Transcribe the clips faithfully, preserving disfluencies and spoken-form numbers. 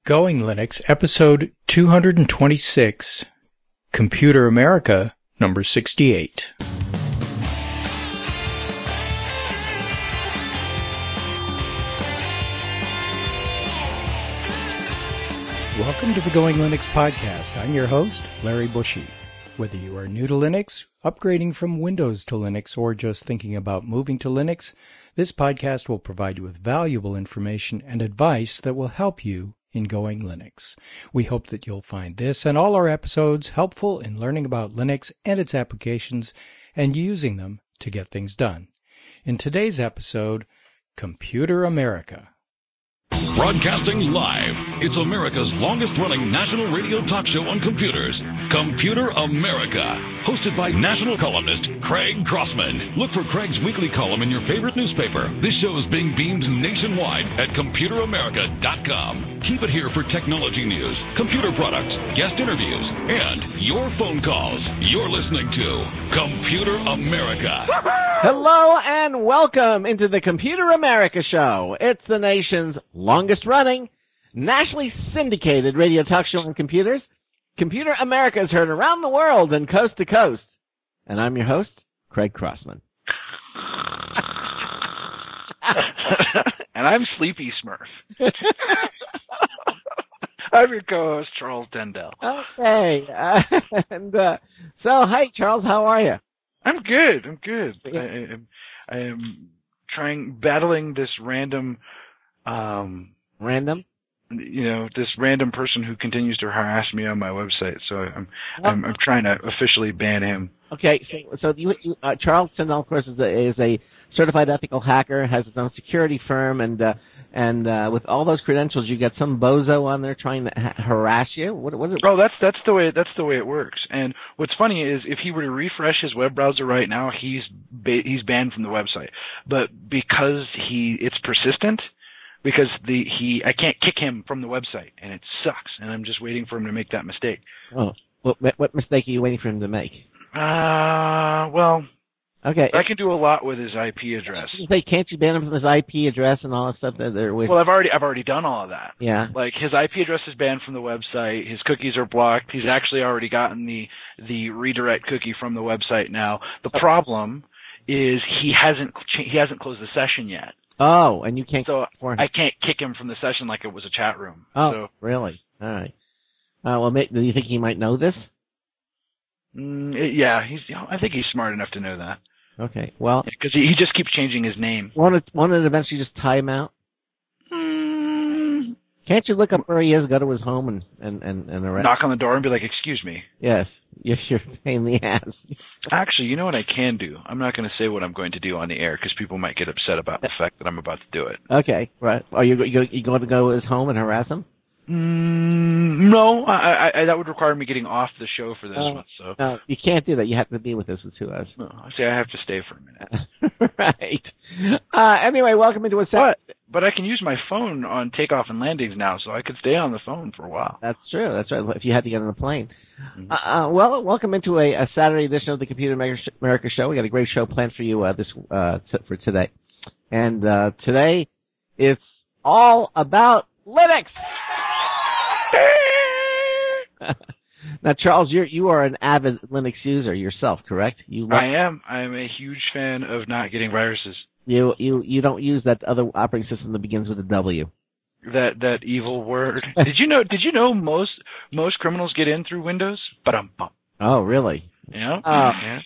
Going Linux, episode two hundred twenty-six, Computer America, number sixty-eight. Welcome to the Going Linux podcast. I'm your host, Larry Bushy. Whether you are new to Linux, upgrading from Windows to Linux, or just thinking about moving to Linux, this podcast will provide you with valuable information and advice that will help you in Going Linux. We hope that you'll find this and all our episodes helpful in learning about Linux and its applications and using them to get things done. In today's episode, Computer America. Broadcasting live, it's America's longest-running national radio talk show on computers, Computer America, hosted by national columnist Craig Crossman. Look for Craig's weekly column in your favorite newspaper. This show is being beamed nationwide at computer america dot com. Keep it here for technology news, computer products, guest interviews, and your phone calls. You're listening to Computer America. Hello and welcome into the Computer America Show. It's the nation's longest-running, nationally syndicated radio talk show on computers. Computer America is heard around the world and coast to coast. And I'm your host, Craig Crossman. And I'm Sleepy Smurf. I'm your co-host, Charles Dendell. Okay. Uh, and uh, so, hi, Charles. How are you? I'm good. I'm good. I, I, am, I am trying, battling this random... Um, Random? You know, this random person who continues to harass me on my website. So I'm, I'm, I'm trying to officially ban him. Okay, so, so you, you, uh, Charles Dendell, of course, is a, is a certified ethical hacker, has his own security firm, and uh, and uh, with all those credentials, you got some bozo on there trying to ha- harass you. What, what is it? Oh, that's that's the way that's the way it works. And what's funny is if he were to refresh his web browser right now, he's ba- he's banned from the website. But because he it's persistent. Because the he, I can't kick him from the website, and it sucks. And I'm just waiting for him to make that mistake. Oh, what, what mistake are you waiting for him to make? Uh, well, okay, I can do a lot with his I P address. Say, can't you ban him from his I P address and all that stuff that they're with? Well, I've already, I've already done all of that. Yeah. Like his I P address is banned from the website. His cookies are blocked. He's actually already gotten the the redirect cookie from the website now. The problem is he hasn't he hasn't closed the session yet. Oh, and you can't. So for him. I can't kick him from the session like it was a chat room. Oh, so, really? All right. Uh, well, do you think he might know this? Mm, it, yeah, he's. You know, I think he's smart enough to know that. Okay. Well, because he, he just keeps changing his name. Won't it, won't it eventually just tie him out? Mm. Can't you look up where he is, go to his home, and and and, and arrest? Knock on the door and be like, "Excuse me." Yes, you're, you're a pain in the ass. Actually, you know what I can do? I'm not going to say what I'm going to do on the air because people might get upset about the fact that I'm about to do it. Okay, right. Are you you, you going to go to his home and harass him? Mm, no, I, I, that would require me getting off the show for this uh, one. So no, you can't do that. You have to be with us for two hours. No, I say I have to stay for a minute. Right. Uh, anyway, welcome into a set. But, but I can use my phone on takeoff and landings now, so I could stay on the phone for a while. That's true. That's right. If you had to get on the plane. Mm-hmm. Uh, uh, well, welcome into a, a Saturday edition of the Computer America Show. We got a great show planned for you uh, this uh, t- for today, and uh, today it's all about Linux. Now, Charles, you're you are an avid Linux user yourself, correct? You love- I am. I am a huge fan of not getting viruses. You you you don't use that other operating system that begins with a W. That that evil word. Did you know? Did you know most most criminals get in through Windows? Ba-dum-bum. Oh, really? Yeah. Oh. Yeah.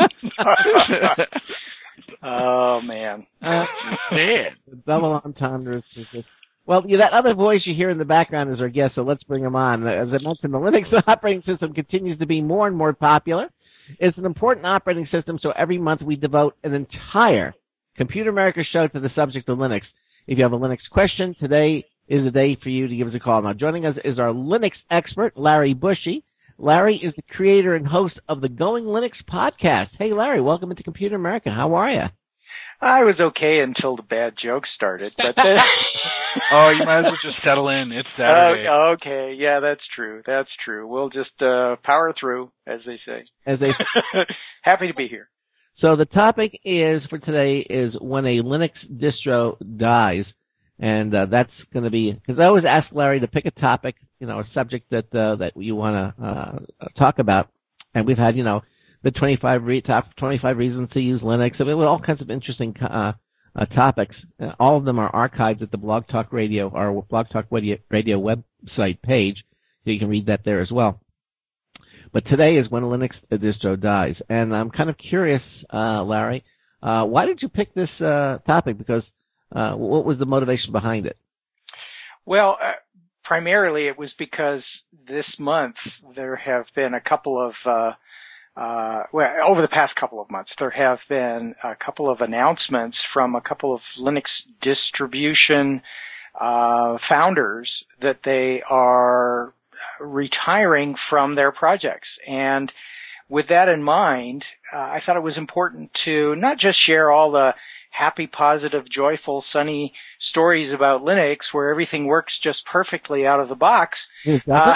Oh man. Uh, Man. double entendres. Well, yeah, that other voice you hear in the background is our guest, so let's bring him on. As I mentioned, the Linux operating system continues to be more and more popular. It's an important operating system, so every month we devote an entire Computer America show to the subject of Linux. If you have a Linux question, today is the day for you to give us a call. Now, joining us is our Linux expert, Larry Bushy. Larry is the creator and host of the Going Linux podcast. Hey, Larry, welcome into Computer America. How are you? I was okay until the bad jokes started, but then... Oh, you might as well just settle in. It's Saturday. Oh, okay, yeah, that's true. That's true. We'll just uh power through, as they say. As they Happy to be here. So the topic is for today is when a Linux distro dies. And uh, that's going to be, because I always ask Larry to pick a topic, you know, a subject that uh, that you want to uh, talk about. And we've had, you know, the twenty-five re- top twenty-five reasons to use Linux. I mean, all kinds of interesting uh, uh, topics. Uh, all of them are archived at the Blog Talk Radio, our Blog Talk Radio, Radio website page, so you can read that there as well. But today is when Linux distro dies, and I'm kind of curious, uh, Larry, uh, why did you pick this uh, topic? Because uh, what was the motivation behind it? Well, uh, primarily it was because this month there have been a couple of, uh, uh, well, over the past couple of months, there have been a couple of announcements from a couple of Linux distribution uh, founders that they are retiring from their projects. And with that in mind, uh, I thought it was important to not just share all the happy, positive, joyful, sunny stories about Linux where everything works just perfectly out of the box. Uh,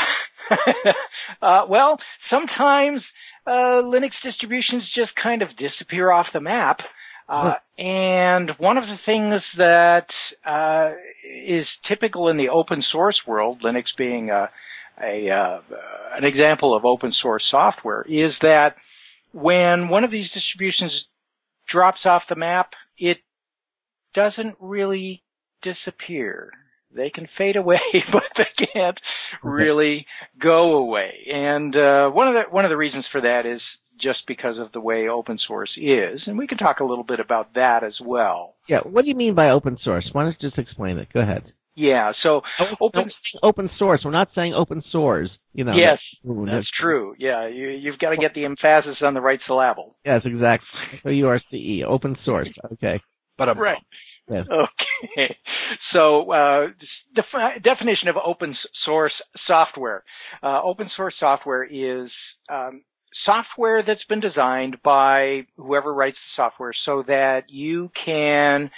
uh, well, sometimes uh, Linux distributions just kind of disappear off the map. Uh, and one of the things that uh, is typical in the open source world, Linux being a A, uh, an example of open source software, is that when one of these distributions drops off the map, it doesn't really disappear. They can fade away, but they can't really go away. And uh, one of the one of the reasons for that is just because of the way open source is, and we can talk a little bit about that as well. Yeah, what do you mean by open source? Why don't you just explain it? Go ahead. Yeah, so open open source. We're not saying open source. You know. Yes, that, that's true. Yeah, you, you've got to get the emphasis on the right syllable. Yes, exactly. So you are C E, open source. Okay. But I'm right. Yes. Okay. So uh, defi- definition of open source software. Uh, open source software is um, software that's been designed by whoever writes the software so that you can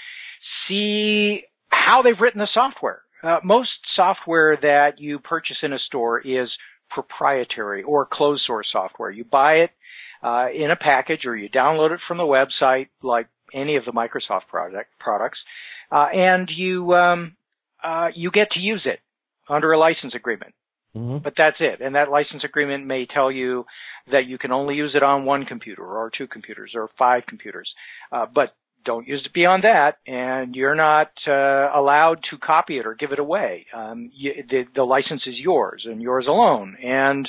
see how they've written the software. Uh, most software that you purchase in a store is proprietary or closed source software. You buy it uh, in a package or you download it from the website like any of the Microsoft product, products, uh, and you um, uh, you get to use it under a license agreement. Mm-hmm. But that's it. And that license agreement may tell you that you can only use it on one computer or two computers or five computers. Uh, but don't use it beyond that, and you're not uh, allowed to copy it or give it away. Um, you, the, the license is yours and yours alone, and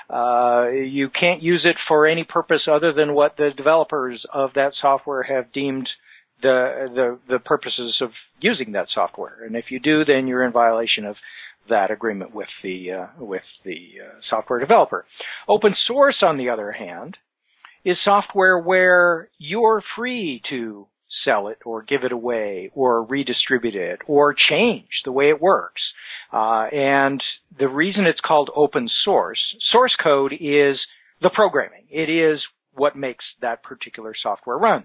uh, you can't use it for any purpose other than what the developers of that software have deemed the the, the purposes of using that software. And if you do, then you're in violation of that agreement with the uh, with the uh, software developer. Open source, on the other hand, is software where you're free to sell it or give it away or redistribute it or change the way it works. Uh, and the reason it's called open source, source code is the programming. It is what makes that particular software run.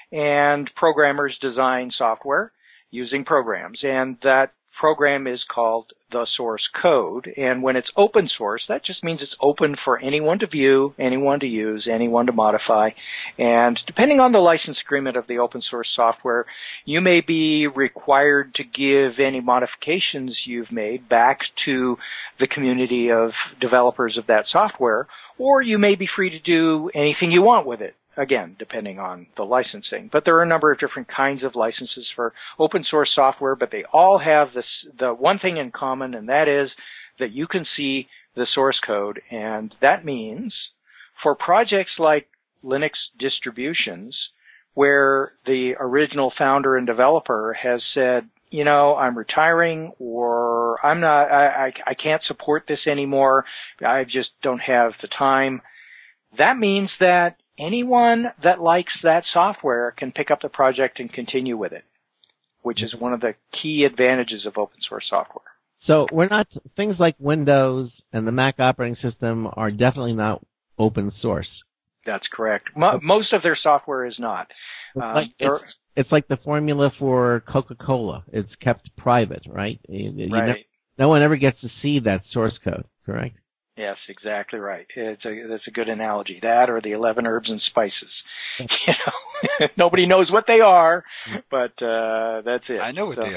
And programmers design software using programs, and that program is called the source code. And when it's open source, that just means it's open for anyone to view, anyone to use, anyone to modify. And depending on the license agreement of the open source software, you may be required to give any modifications you've made back to the community of developers of that software, or you may be free to do anything you want with it. Again, depending on the licensing. But there are a number of different kinds of licenses for open source software, but they all have this, the one thing in common, and that is that you can see the source code. And that means for projects like Linux distributions, where the original founder and developer has said, you know, I'm retiring, or I'm not, I, I, I can't support this anymore, I just don't have the time. That means that anyone that likes that software can pick up the project and continue with it, which is one of the key advantages of open source software. So we're not, things like Windows and the Mac operating system are definitely not open source. That's correct. Mo- most of their software is not. It's, um, like, it's, it's like the formula for Coca-Cola. It's kept private, right? You, you right. never, no one ever gets to see that source code, correct? Yes, exactly right. It's a, that's a good analogy. That or the eleven herbs and spices. You know, nobody knows what they are, but uh, that's it. I know what so, they are.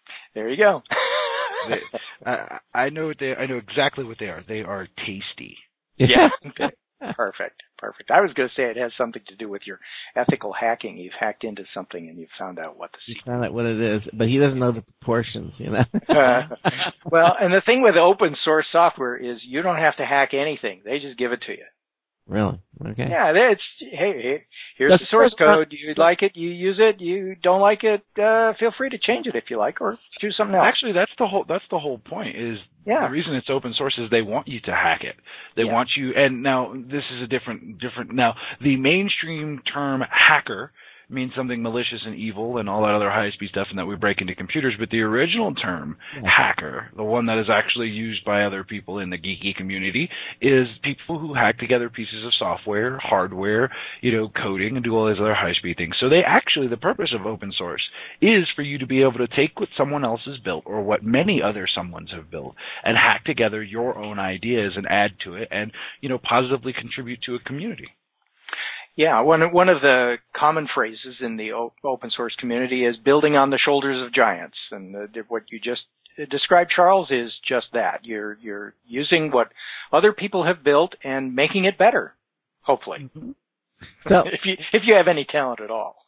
There you go. they, I, I know what they. I know exactly what they are. They are tasty. Yeah. Okay. Perfect. Perfect. I was going to say it has something to do with your ethical hacking. You've hacked into something and you've found out what the secret. Found out what it is, but he doesn't know the proportions. You know. uh, well, and the thing with open source software is you don't have to hack anything. They just give it to you. Really? Okay. Yeah, it's, hey, hey here's That's the source code. Not, You like it, you use it. You don't like it, uh, feel free to change it if you like, or do something else. Actually, that's the whole, that's the whole point is yeah. the reason it's open source is they want you to hack it. They yeah. want you, and now this is a different, different, now the mainstream term hacker means something malicious and evil and all that other high-speed stuff and that we break into computers, but the original term, yeah. hacker, the one that is actually used by other people in the geeky community, is people who hack together pieces of software, hardware, you know, coding, and do all these other high-speed things. So they actually, the purpose of open source is for you to be able to take what someone else has built or what many other someones have built and hack together your own ideas and add to it and, you know, positively contribute to a community. Yeah, one one of the common phrases in the open source community is building on the shoulders of giants, and the, what you just described, Charles, is just that. You're you're using what other people have built and making it better, hopefully. Mm-hmm. So if you if you have any talent at all.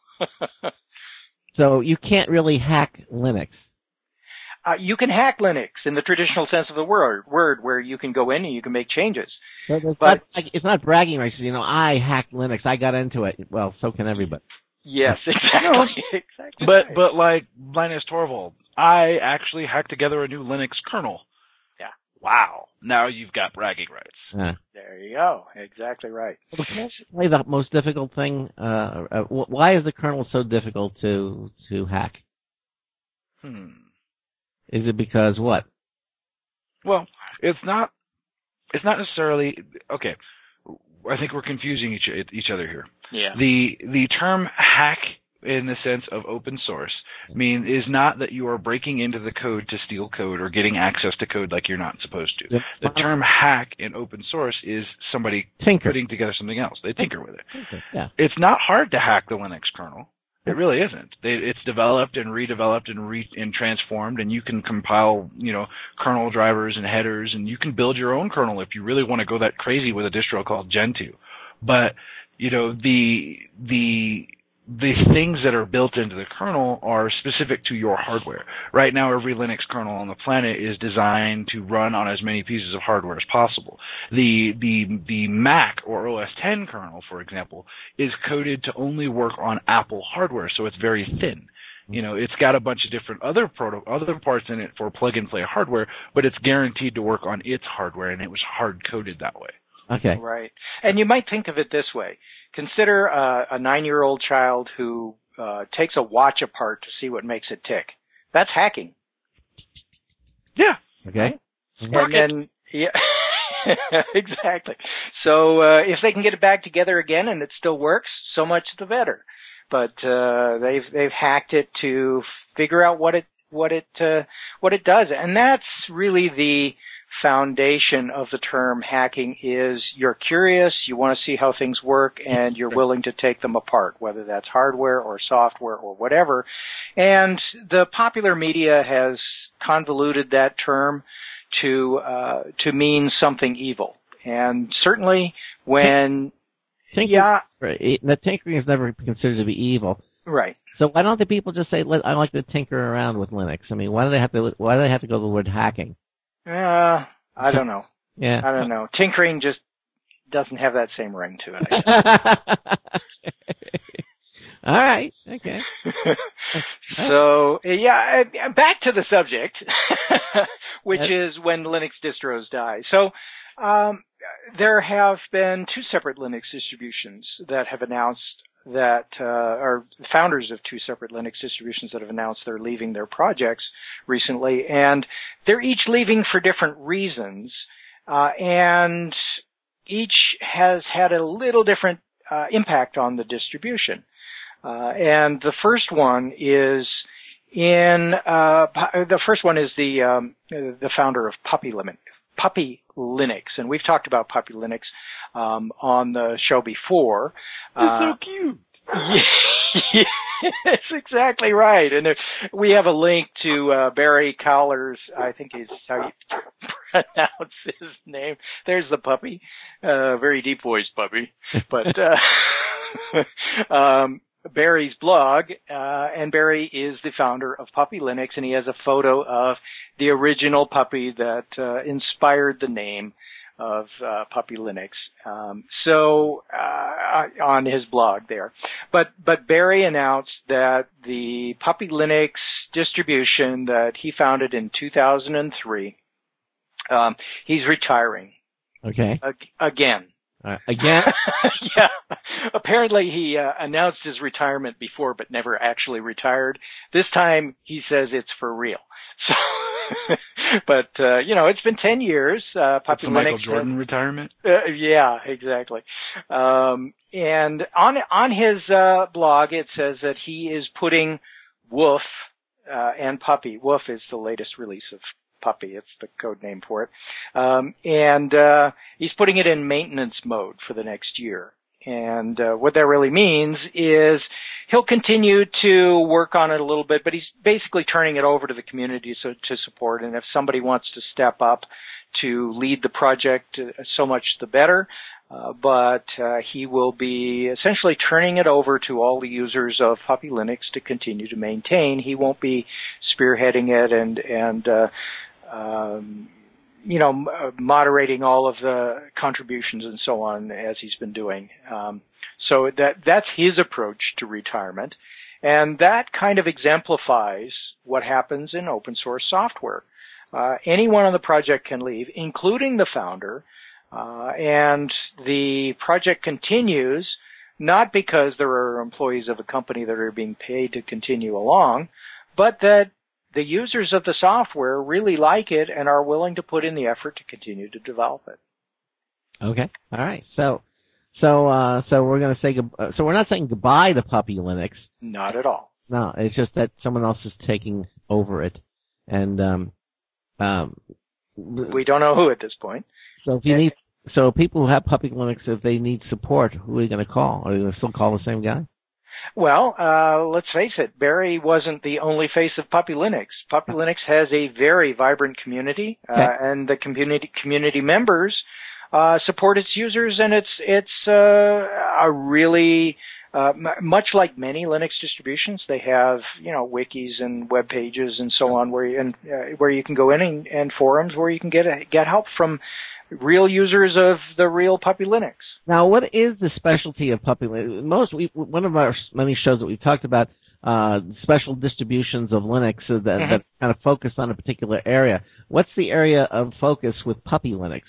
So you can't really hack Linux. Uh, you can hack Linux in the traditional sense of the word, word, where you can go in and you can make changes. So it's, but, not, like, it's not bragging rights. You know, I hacked Linux. I got into it. Well, so can everybody. Yes, exactly. exactly. But right. but like Linus Torvald, I actually hacked together a new Linux kernel. Yeah. Wow. Now you've got bragging rights. Yeah. There you go. Exactly right. Well, the most difficult thing. Uh, uh, why is the kernel so difficult to to hack? Hmm. Is it because what? Well, it's not. It's not necessarily okay. I think we're confusing each each other here. Yeah. The the term hack in the sense of open source mean is not that you are breaking into the code to steal code or getting access to code like you're not supposed to. Yep. The term hack in open source is somebody tinker. putting together something else. They tinker with it. Tinker. Yeah. It's not hard to hack the Linux kernel. It really isn't. It's developed and redeveloped and re and transformed, and you can compile, you know, kernel drivers and headers, and you can build your own kernel if you really want to go that crazy with a distro called Gentoo. But, you know, the the the things that are built into the kernel are specific to your hardware. Right now, every Linux kernel on the planet is designed to run on as many pieces of hardware as possible. The the the Mac or O S ten kernel, for example, is coded to only work on Apple hardware, so it's very thin. You know, it's got a bunch of different other proto- other parts in it for plug-and-play hardware, but it's guaranteed to work on its hardware, and it was hard-coded that way. Okay. Right. And you might think of it this way. Consider uh, a nine-year-old child who uh, takes a watch apart to see what makes it tick. That's hacking. Yeah. Okay. And then, yeah, exactly. So uh, if they can get it back together again and it still works, so much the better. But uh, they've they've hacked it to figure out what it what it uh, what it does, and that's really the foundation of the term hacking. Is you're curious, you want to see how things work, and you're willing to take them apart, whether that's hardware or software or whatever. And the popular media has convoluted that term to uh, to mean something evil. And certainly when tinkering, yeah, the tinkering is never considered to be evil, right? So why don't the people just say, "I like to tinker around with Linux"? I mean, why do they have to? Why do they have to go to the word hacking? Uh, I don't know. Yeah. I don't know. Tinkering just doesn't have that same ring to it, I guess. All right. Okay. So, yeah, back to the subject, which is when Linux distros die. So, um, there have been two separate Linux distributions that have announced that, uh, are founders of two separate Linux distributions that have announced they're leaving their projects recently, and they're each leaving for different reasons, uh, and each has had a little different, uh, impact on the distribution. Uh, and the first one is in, uh, the first one is the, um, the founder of Puppy Limit, Puppy Linux, and we've talked about Puppy Linux um, on the show before. It's uh, so cute. Yeah, that's exactly right. And there, we have a link to uh, Barry Collar's, I think is how you pronounce his name. There's the puppy, uh, very deep voiced puppy. But uh, um, Barry's blog, uh, and Barry is the founder of Puppy Linux, and he has a photo of the original puppy that uh, inspired the name of uh, Puppy Linux. Um, so uh, on his blog there, but but Barry announced that the Puppy Linux distribution that he founded in two thousand three, um, he's retiring. Okay. Ag- again. Uh, again? Yeah. Apparently he uh, announced his retirement before, but never actually retired. This time he says it's for real. So. But, uh, you know, it's been ten years. Uh, Puppy Linux. Michael Jordan retirement? Uh, yeah, exactly. Um, and on, on his, uh, blog, it says that he is putting Woof, uh, and Puppy. Woof is the latest release of Puppy. It's the code name for it. Um, and, uh, he's putting it in maintenance mode for the next year. And uh, what that really means is he'll continue to work on it a little bit, but he's basically turning it over to the community so, to support. And if somebody wants to step up to lead the project, uh, so much the better. Uh, but uh, he will be essentially turning it over to all the users of Puppy Linux to continue to maintain. He won't be spearheading it and and uh, um, you know, moderating all of the contributions and so on as he's been doing. Um, so that that's his approach to retirement. And that kind of exemplifies what happens in open source software. Uh, anyone on the project can leave, including the founder, uh, and the project continues not because there are employees of a company that are being paid to continue along, but that the users of the software really like it and are willing to put in the effort to continue to develop it. Okay. All right. So, so, uh, so we're going to say, uh, so we're not saying goodbye to Puppy Linux. Not at all. No, it's just that someone else is taking over it. And, um, um, we don't know who at this point. So if you need, so people who have Puppy Linux, if they need support, who are you going to call? Are you going to still call the same guy? Well, uh, let's face it, Barry wasn't the only face of Puppy Linux. Puppy Linux has a very vibrant community, uh, okay. and the community community members uh, support its users, and it's it's uh, a really uh, m- much like many Linux distributions. They have you know wikis and web pages and so on, where you, and uh, where you can go in and, and forums where you can get a, get help from real users of the real Puppy Linux. Now, what is the specialty of Puppy Linux? Most, we, one of our many shows that we've talked about, uh, special distributions of Linux that, mm-hmm. that kind of focus on a particular area. What's the area of focus with Puppy Linux?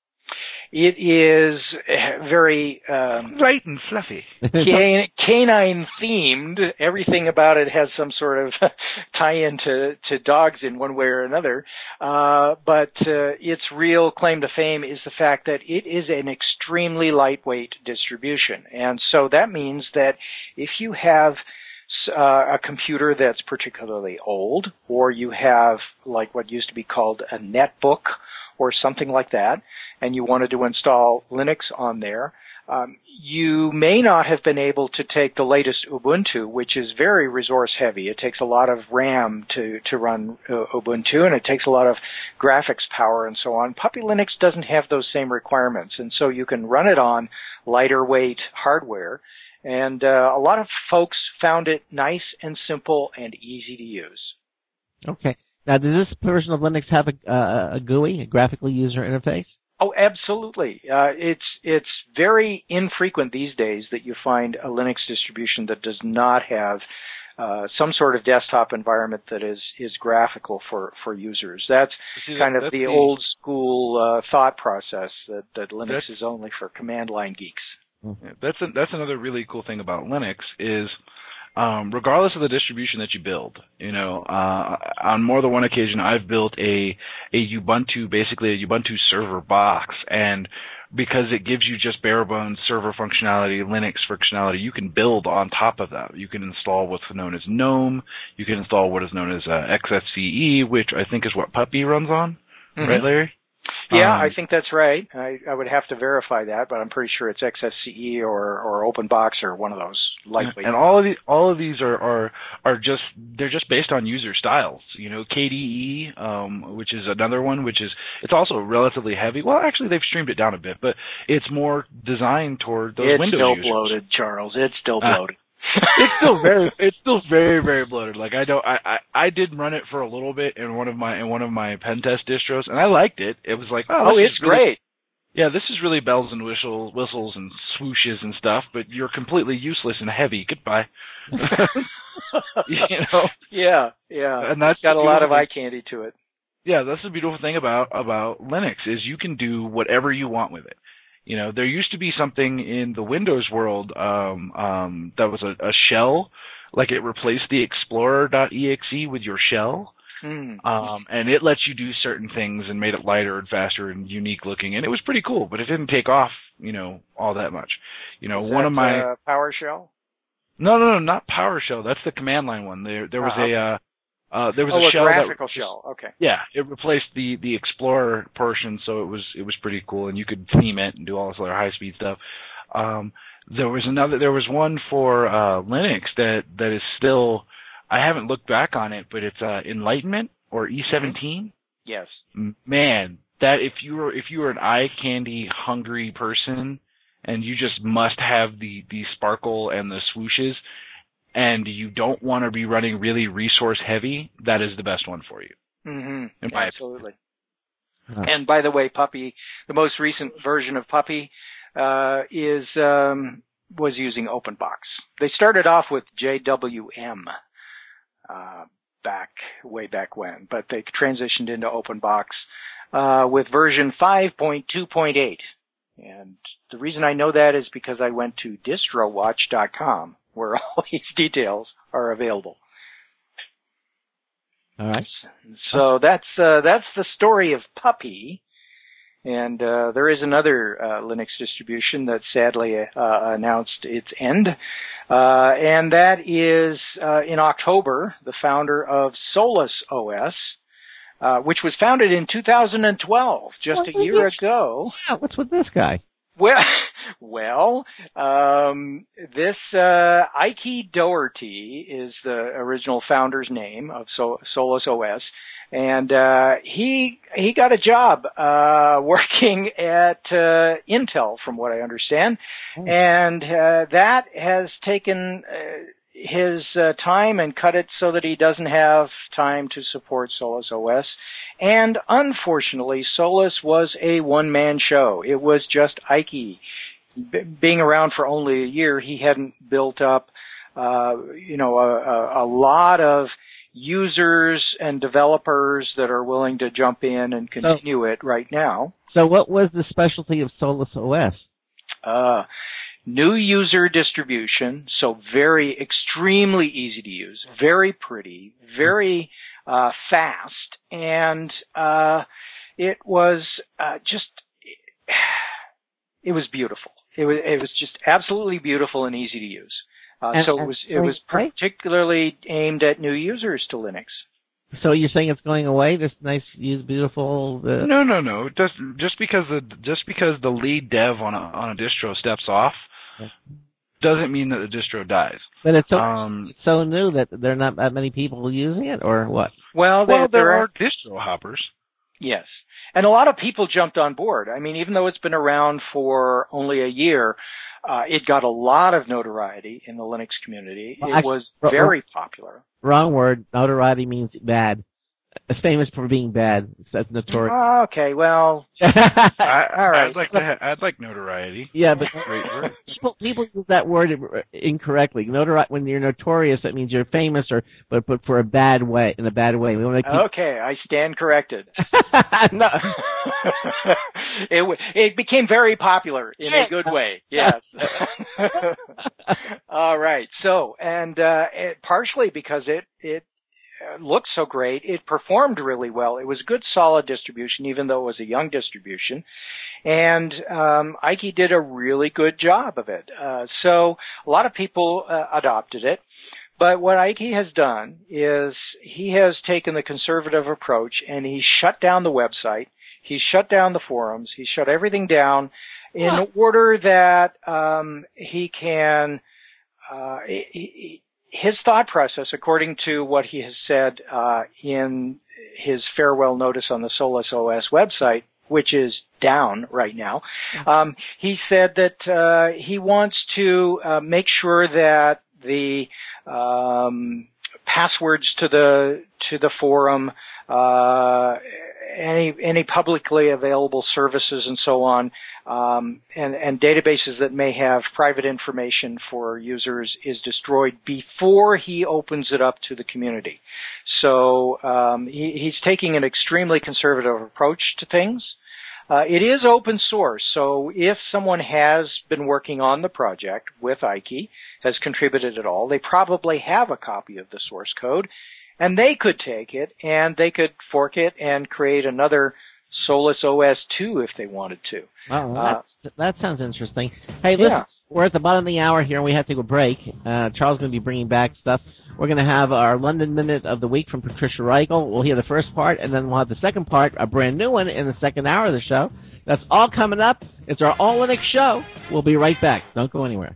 It is very um, light and fluffy, can- canine themed. Everything about it has some sort of tie-in to, to dogs in one way or another. Uh, but uh, its real claim to fame is the fact that it is an extremely lightweight distribution, and so that means that if you have uh, a computer that's particularly old, or you have like what used to be called a netbook or something like that, and you wanted to install Linux on there, um, you may not have been able to take the latest Ubuntu, which is very resource heavy. It takes a lot of RAM to, to run uh, Ubuntu, and it takes a lot of graphics power and so on. Puppy Linux doesn't have those same requirements, and so you can run it on lighter weight hardware. And uh, a lot of folks found it nice and simple and easy to use. Okay. Now, does this version of Linux have a, uh, a G U I, a graphical user interface? Oh, absolutely. Uh, it's it's very infrequent these days that you find a Linux distribution that does not have uh, some sort of desktop environment that is, is graphical for, for users. That's See, kind of the, the old school uh, thought process that, that Linux is only for command line geeks. Yeah, that's a, that's another really cool thing about Linux is. Um, regardless of the distribution that you build, you know, uh, on more than one occasion, I've built a, a Ubuntu, basically a Ubuntu server box, and because it gives you just bare bones server functionality, Linux functionality, you can build on top of that. You can install what's known as GNOME, you can install what is known as uh, X F C E, which I think is what Puppy runs on, mm-hmm. right, Larry? Yeah, Um, I think that's right. I, I would have to verify that, but I'm pretty sure it's X S C E or, or OpenBox or one of those, likely. And all of the, all of these are, are, are just, they're just based on user styles. You know, K D E, um, which is another one, which is, it's also relatively heavy. Well, actually they've streamed it down a bit, but it's more designed toward those it's Windows still users. bloated, Charles. It's still Uh, bloated. it's still very, it's still very, very bloated. Like I don't, I, I, I did run it for a little bit in one of my, in one of my pen test distros, and I liked it. It was like, oh, Oh, this it's is really, great. yeah, this is really bells and whistles, whistles and swooshes and stuff, but you're completely useless and heavy. Goodbye. You know? Yeah, yeah. And that's It's got the a lot of beautiful eye candy to it. Yeah, that's the beautiful thing about, about Linux is you can do whatever you want with it. You know, there used to be something in the Windows world, um, um, that was a, a shell, like it replaced the explorer dot E X E with your shell. Hmm. Um, and it lets you do certain things and made it lighter and faster and unique looking. And it was pretty cool, but it didn't take off, you know, all that much. You know, Is one that, of my, uh, PowerShell? no, no, no, not PowerShell. That's the command line one. There, there was Uh-huh. a, uh, uh, there was oh, a a shell graphical that, shell. Okay. yeah, it replaced the, the Explorer portion, so it was, it was pretty cool, and you could theme it and do all this other high speed stuff. Um, there was another, there was one for, uh, Linux that, that is still, I haven't looked back on it, but it's, uh, Enlightenment or E seventeen. Yes. Man, that, if you were, if you were an eye candy hungry person and you just must have the, the sparkle and the swooshes, and you don't want to be running really resource heavy, that is the best one for you. Mm-hmm. In my Absolutely. Huh. And by the way, Puppy, the most recent version of Puppy, uh, is, um, was using OpenBox. They started off with J W M, uh, back, way back when, but they transitioned into OpenBox, uh, with version five point two point eight. And the reason I know that is because I went to distro watch dot com, where all these details are available. All right. So that's uh, that's the story of Puppy, and uh, there is another uh, Linux distribution that sadly uh, announced its end, uh, and that is uh, in October. The founder of Solus O S, uh, which was founded in two thousand twelve, just What a was year this? ago. Yeah, what's with this guy? Well, well, um, this uh, Ike Doherty is the original founder's name of Sol- Solus O S, and uh, he he got a job uh, working at uh, Intel, from what I understand, Oh. and uh, that has taken uh, his uh, time and cut it so that he doesn't have time to support Solus O S. And unfortunately, Solus was a one-man show. It was just Ike. B- being around for only a year, he hadn't built up, uh, you know, a, a, a lot of users and developers that are willing to jump in and continue it right now. So what was the specialty of Solus O S? Uh, new user distribution, so very extremely easy to use, very pretty, very uh, fast, and uh, it was uh, just, it was beautiful. It was it was just absolutely beautiful and easy to use. Uh, And- so it and was it was going away? particularly aimed at new users to Linux. So you're saying it's going away? This nice, use, beautiful. Uh, No, no, no. It does, just because the just because the lead dev on a on a distro steps off Yeah. doesn't mean that the distro dies. But it's so Um, it's so new that there are not that many people using it, or what? Well, there, well, there there are distro hoppers. Yes. And a lot of people jumped on board. I mean, even though it's been around for only a year, uh, it got a lot of notoriety in the Linux community. Well, it actually, was r- very popular. Wrong word. Notoriety means bad. It's famous for being bad. That's notorious. Oh, okay, well, I, all right. I'd like to. Ha- I'd like notoriety. Yeah, but Great word. people people use that word incorrectly. Notori- when you're notorious, that means you're famous, or but but for a bad way, in a bad way. We want to keep. Okay, I stand corrected. No. it w- it became very popular in Yeah. a good way. Yes. All right. So, and uh, it, partially because it it uh, looked so great, it performed really well. It was a good, solid distribution, even though it was a young distribution. And um, Ike did a really good job of it. Uh, so a lot of people uh, adopted it. But what Ike has done is he has taken the conservative approach and he shut down the website. he shut down the forums. He shut everything down in huh. order that um, he can. Uh, he, his thought process, according to what he has said uh, in his farewell notice on the Solus O S website, which is down right now, um, he said that uh, he wants to uh, make sure that the um, passwords to the to the forum, uh, any any publicly available services and so on, um, and, and databases that may have private information for users is destroyed before he opens it up to the community. So um, he, he's taking an extremely conservative approach to things. Uh, it is open source, so if someone has been working on the project with Ike, has contributed at all, they probably have a copy of the source code, and they could take it and they could fork it and create another Solus O S two if they wanted to. Wow, uh, that sounds interesting. Hey, listen, yeah. We're at the bottom of the hour here, and we have to go break. Uh, Charles is going to be bringing back stuff. We're going to have our London Minute of the Week from Patricia Reichel. We'll hear the first part, and then we'll have the second part, a brand new one, in the second hour of the show. That's all coming up. It's our All Linux show. We'll be right back. Don't go anywhere.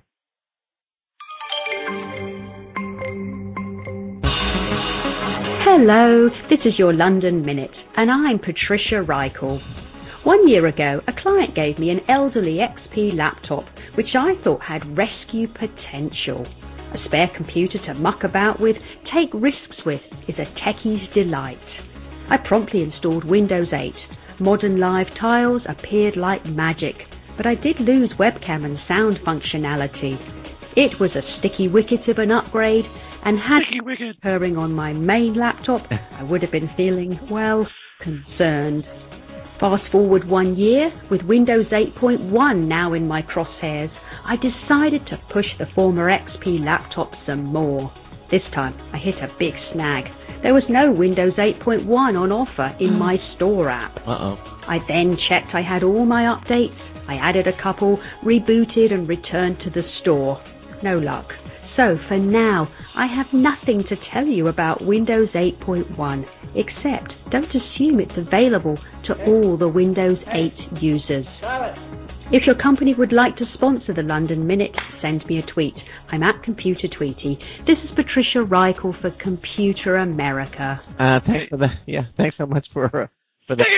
Hello, this is your London Minute, and I'm Patricia Reichel. One year ago, a client gave me an elderly X P laptop, which I thought had rescue potential. A spare computer to muck about with, take risks with, is a techie's delight. I promptly installed Windows eight. Modern live tiles appeared like magic, but I did lose webcam and sound functionality. It was a sticky wicket of an upgrade, and had it occurring on my main laptop, I would have been feeling, well, concerned. Fast forward one year, with Windows eight point one now in my crosshairs, I decided to push the former X P laptop some more. This time, I hit a big snag. There was no Windows eight point one on offer in my store app. Uh-oh. I then checked I had all my updates. I added a couple, rebooted and returned to the store. No luck. So for now, I have nothing to tell you about Windows eight point one, except don't assume it's available to all the Windows eight users. If your company would like to sponsor the London Minute, send me a tweet. I'm at Computer Tweety. This is Patricia Reichel for Computer America. Uh, thanks for the, yeah, thanks so much for, uh, for the...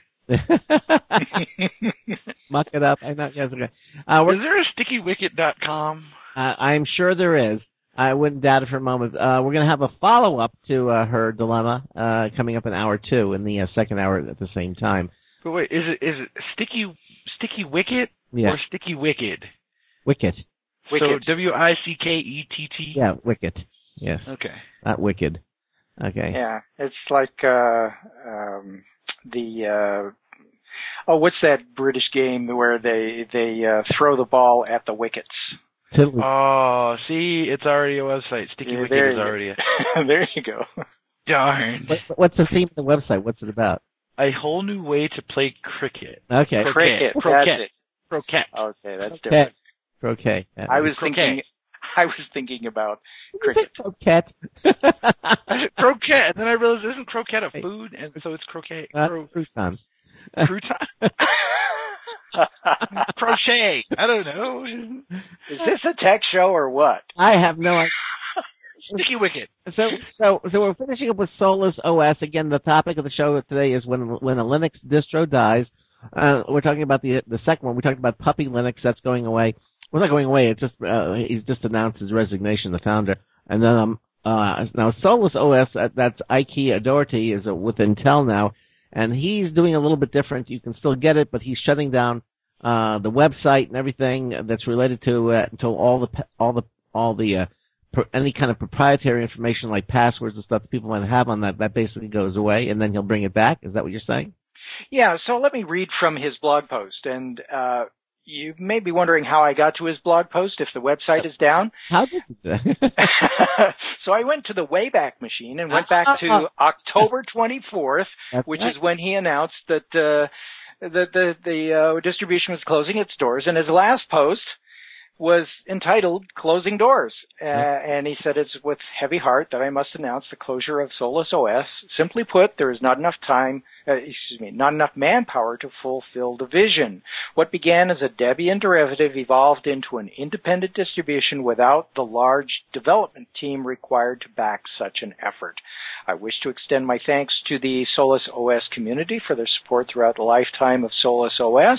Muck it up. I know, yes, okay. Uh, is there a sticky wicket dot com? Uh, I'm sure there is. I wouldn't doubt it for a moment. Uh, we're going to have a follow-up to uh, her dilemma uh, coming up in hour two, in the uh, second hour at the same time. But wait, is it is it sticky sticky wicket yeah. or sticky wicked? Wicket. So W I C K E T T. Yeah, wicket. Yes. Okay. Not wicked. Okay. Yeah, it's like uh, um, the. Uh, oh, what's that British game where they they uh, throw the ball at the wickets? Oh, see, it's already a website. Sticky yeah, Wicket is already a... There you go. Darn. What, what's the theme of the website? What's it about? A whole new way to play cricket. Okay. Cricket. Croquet. Croquet. Croquet. Okay, that's Croquet. different. Croquet. Yeah. I was Croquet. thinking... I was thinking about cricket. Croquet. I said croquet, and then I realized isn't croquet a food, and so it's croquet. Uh, Cro- crouton. Crouton? Crochet. I don't know. Is this a tech show or what? I have no idea. Sticky Wicket. So, so, so we're finishing up with Solus O S. Again, the topic of the show today is when when a Linux distro dies. Uh, we're talking about the the second one. We talked about Puppy Linux. That's going away. Well, not going away. It's just uh, he's just announced his resignation, the founder. And then um uh now Solus O S. That's Ike Doherty is uh, with Intel now. And he's doing a little bit different. You can still get it, but he's shutting down uh, the website and everything that's related to it until all the all the all the uh, pro- any kind of proprietary information like passwords and stuff that people might have on that that basically goes away, and then he'll bring it back. Is that what you're saying? Yeah. So let me read from his blog post, and uh, you may be wondering how I got to his blog post if the website is down. How did you do that? So I went to the Wayback Machine and went back to October twenty-fourth, That's which right. is when he announced that uh, the the, the uh, distribution was closing its doors. And his last post was entitled Closing Doors. Uh, and he said, it's with heavy heart that I must announce the closure of Solus O S. Simply put, there is not enough time, uh, excuse me, not enough manpower to fulfill the vision. What began as a Debian derivative evolved into an independent distribution without the large development team required to back such an effort. I wish to extend my thanks to the Solus O S community for their support throughout the lifetime of Solus O S.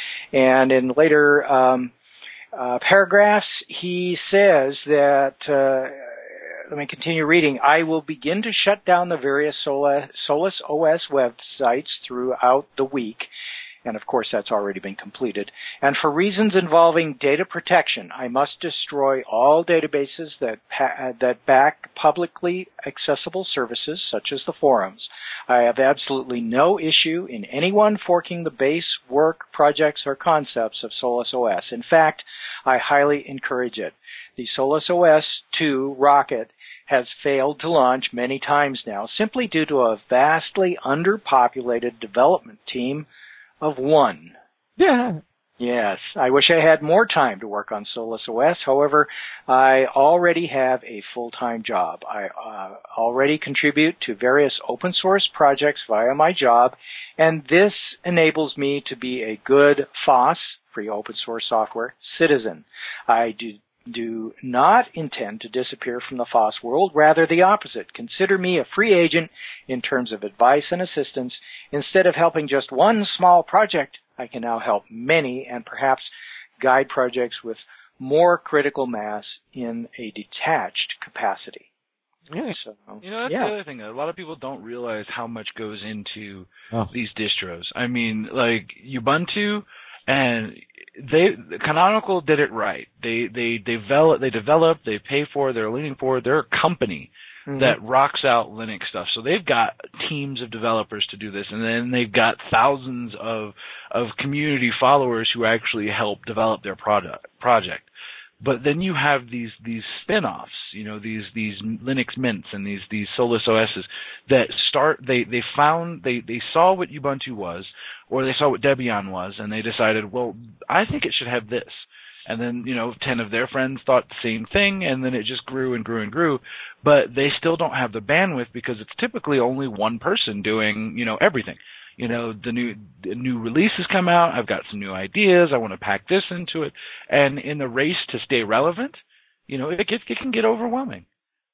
And in later um, Uh, paragraphs, he says that, uh, let me continue reading, I will begin to shut down the various Solus, Solus O S websites throughout the week. And of course, that's already been completed. And for reasons involving data protection, I must destroy all databases that pa- that back publicly accessible services, such as the forums. I have absolutely no issue in anyone forking the base work, projects, or concepts of Solus O S. In fact, I highly encourage it. The Solus O S two rocket has failed to launch many times now, simply due to a vastly underpopulated development team of one. Yeah. Yes, I wish I had more time to work on Solus O S. However, I already have a full-time job. I uh, already contribute to various open source projects via my job, and this enables me to be a good F O S, free open source software, citizen. I do do not intend to disappear from the F O S world, rather the opposite. Consider me a free agent in terms of advice and assistance. Instead of helping just one small project, I can now help many and perhaps guide projects with more critical mass in a detached capacity. Yeah. So, you know, that's yeah. the other thing. A lot of people don't realize how much goes into Oh. these distros. I mean, like Ubuntu, and they Canonical did it right. They they develop, they develop, they pay for, they're leaning forward. They're a company mm-hmm. that rocks out Linux stuff. So they've got teams of developers to do this, and then they've got thousands of of community followers who actually help develop their product project. But then you have these these spin-offs, you know, these these Linux Mints and these these Solus O Ss that start. They they found they they saw what Ubuntu was, or they saw what Debian was, and they decided, well, I think it should have this. And then, you know, ten of their friends thought the same thing, and then it just grew and grew and grew. But they still don't have the bandwidth because it's typically only one person doing, you know, everything. You know, the new the new releases come out. I've got some new ideas. I want to pack this into it. And in the race to stay relevant, you know, it gets it can get overwhelming.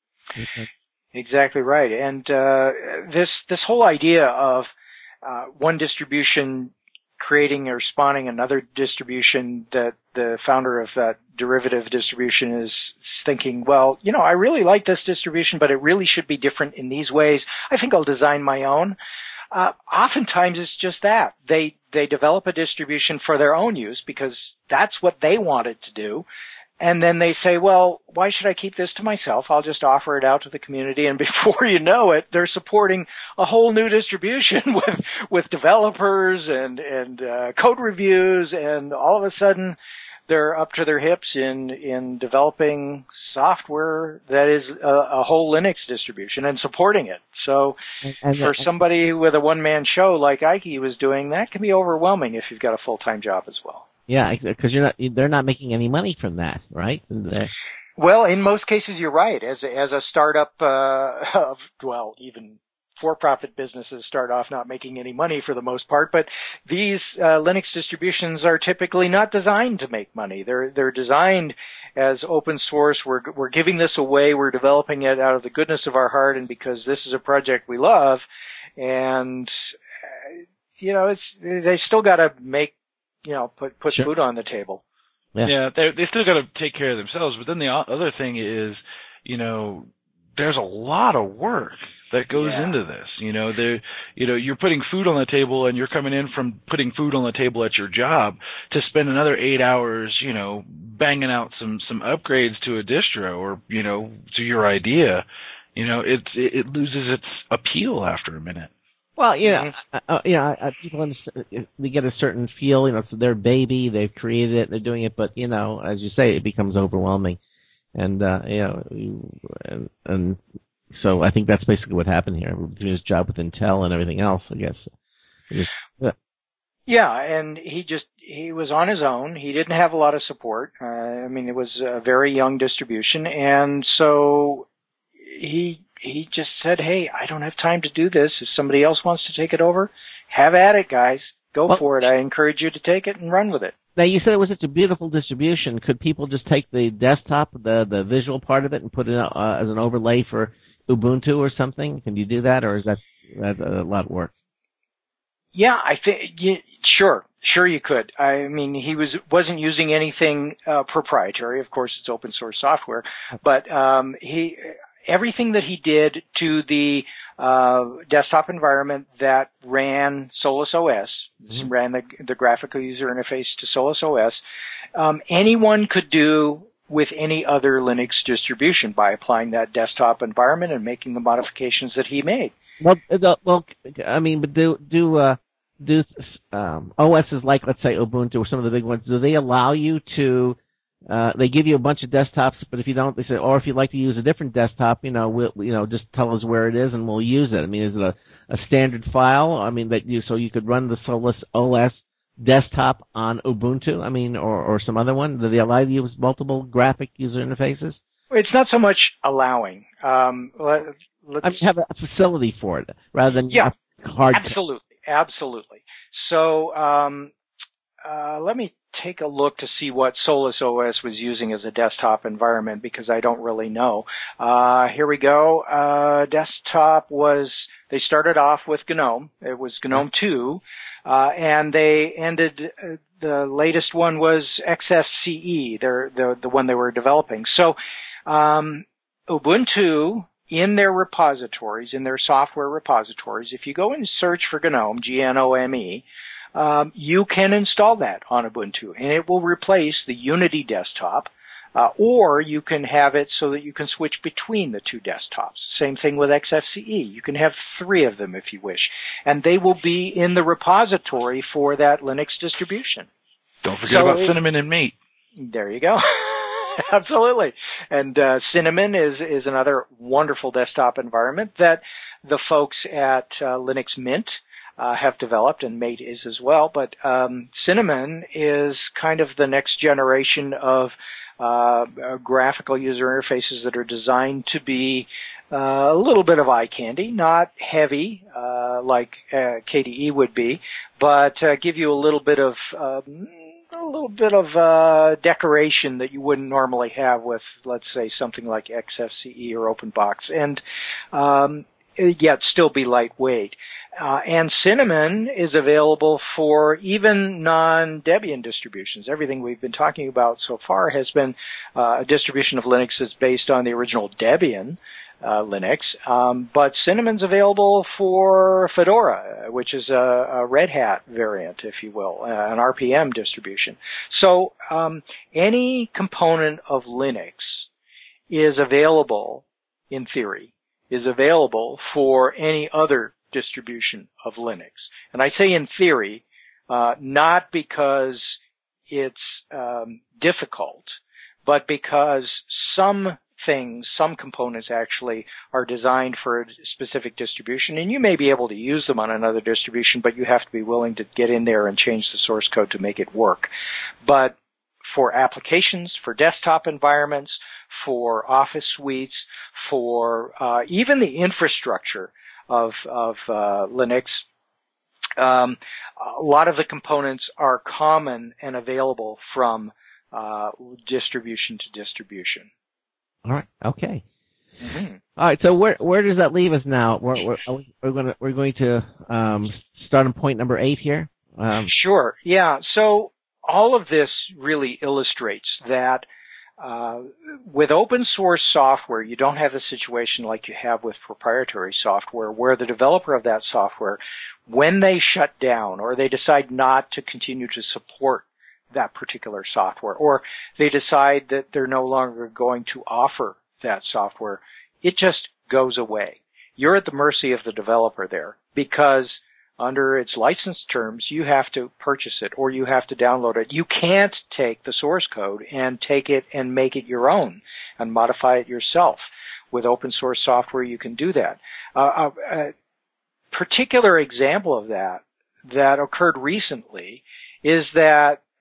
Exactly right. And uh, this this whole idea of uh, one distribution creating or spawning another distribution, that the founder of that derivative distribution is thinking, well, you know, I really like this distribution, but it really should be different in these ways. I think I'll design my own. Uh, oftentimes it's just that. They, they develop a distribution for their own use because that's what they wanted to do. And then they say, well, why should I keep this to myself? I'll just offer it out to the community. And before you know it, they're supporting a whole new distribution with, with developers and, and, uh, code reviews. And all of a sudden they're up to their hips in, in developing software that is a, a whole Linux distribution and supporting it. So and, for and, somebody with a one-man show like Ike was doing, that can be overwhelming if you've got a full-time job as well. Yeah, because you're not, they're not making any money from that, right? They're... Well, in most cases, you're right. As a, as a startup, uh, of, well, even for-profit businesses start off not making any money for the most part, but these uh, Linux distributions are typically not designed to make money. They're they're designed as open source. We're we're giving this away. We're developing it out of the goodness of our heart, and because this is a project we love. And uh, you know, it's they still got to make you know put put sure. food on the table. Yeah, yeah they they still got to take care of themselves. But then the other thing is, you know, there's a lot of work that goes yeah. into this. You know, there, you know, you're putting food on the table, and you're coming in from putting food on the table at your job to spend another eight hours, you know, banging out some some upgrades to a distro or you know to your idea. You know, it it, it loses its appeal after a minute. Well, you know, uh, uh, you know, uh, people understand, they get a certain feel. You know, it's their baby. They've created it. They're doing it, but you know, as you say, it becomes overwhelming, and uh, you know, and. and So I think that's basically what happened here. Doing his job with Intel and everything else, I guess. Just, yeah. yeah, and he just he, he was on his own. He didn't have a lot of support. Uh, I mean, it was a very young distribution, and so he he just said, "Hey, I don't have time to do this. If somebody else wants to take it over, have at it, guys. Go well, for it. I encourage you to take it and run with it." Now, you said it was such a beautiful distribution. Could people just take the desktop, the the visual part of it, and put it uh, as an overlay for Ubuntu or something? Can you do that, or is that, that a lot of work? Yeah, I think yeah, sure, sure you could. I mean, he was wasn't using anything uh, proprietary. Of course, it's open source software, but um, he everything that he did to the uh, desktop environment that ran Solus O S, mm-hmm. ran the, the graphical user interface to Solus O S, um, anyone could do with any other Linux distribution by applying that desktop environment and making the modifications that he made. Well, the, well, I mean, but do do uh, do um, O Ss like, let's say, Ubuntu or some of the big ones? Do they allow you to? Uh, they give you a bunch of desktops, but if you don't, they say, or if you'd like to use a different desktop, you know, we'll, you know, just tell us where it is and we'll use it. I mean, is it a, a standard file? I mean, that you so you could run the Solus O S desktop on Ubuntu? I mean, or or some other one? Do they allow you to use multiple graphic user interfaces? It's not so much allowing. Um, let, let's I mean, have a facility for it rather than yeah, hard. Absolutely, absolutely. So um, uh, let me take a look to see what Solus O S was using as a desktop environment, because I don't really know. Uh, here we go. Uh, desktop was, they started off with GNOME. It was GNOME two, uh, and they ended, uh, the latest one was X F C E, their, the, the one they were developing. So, um, Ubuntu, in their repositories, in their software repositories, if you go and search for GNOME, G N O M E, Um, you can install that on Ubuntu, and it will replace the Unity desktop, uh, or you can have it so that you can switch between the two desktops. Same thing with X F C E. You can have three of them if you wish, and they will be in the repository for that Linux distribution. Don't forget so about it, Cinnamon and Mate. There you go. Absolutely. And uh, Cinnamon is, is another wonderful desktop environment that the folks at uh, Linux Mint Uh, have developed, and Mate is as well. But um, Cinnamon is kind of the next generation of uh, uh, graphical user interfaces that are designed to be uh, a little bit of eye candy, not heavy uh, like uh, K D E would be, but uh, give you a little bit of um, a little bit of uh, decoration that you wouldn't normally have with, let's say, something like X F C E or OpenBox, and um, yet still be lightweight. Uh, and Cinnamon is available for even non-Debian distributions. Everything we've been talking about so far has been uh, a distribution of Linux that's based on the original Debian uh, Linux. Um, but Cinnamon's available for Fedora, which is a, a Red Hat variant, if you will, uh, an R P M distribution. So um, any component of Linux is available, in theory, is available for any other distribution of Linux. And I say in theory, uh, not because it's um, difficult, but because some things, some components actually are designed for a specific distribution, and you may be able to use them on another distribution, but you have to be willing to get in there and change the source code to make it work. But for applications, for desktop environments, for Office suites, for uh, even the infrastructure of, of uh, Linux, um, a lot of the components are common and available from uh, distribution to distribution. All right. Okay. Mm-hmm. All right. So where where does that leave us now? We're we're, we're going to we're going to um, start on point number eight here. Um, sure. Yeah. So all of this really illustrates that Uh, with open source software, you don't have a situation like you have with proprietary software where the developer of that software, when they shut down or they decide not to continue to support that particular software, or they decide that they're no longer going to offer that software, it just goes away. You're at the mercy of the developer there, because under its license terms, you have to purchase it or you have to download it. You can't take the source code and take it and make it your own and modify it yourself. With open source software, you can do that. Uh, a, a particular example of that that occurred recently is that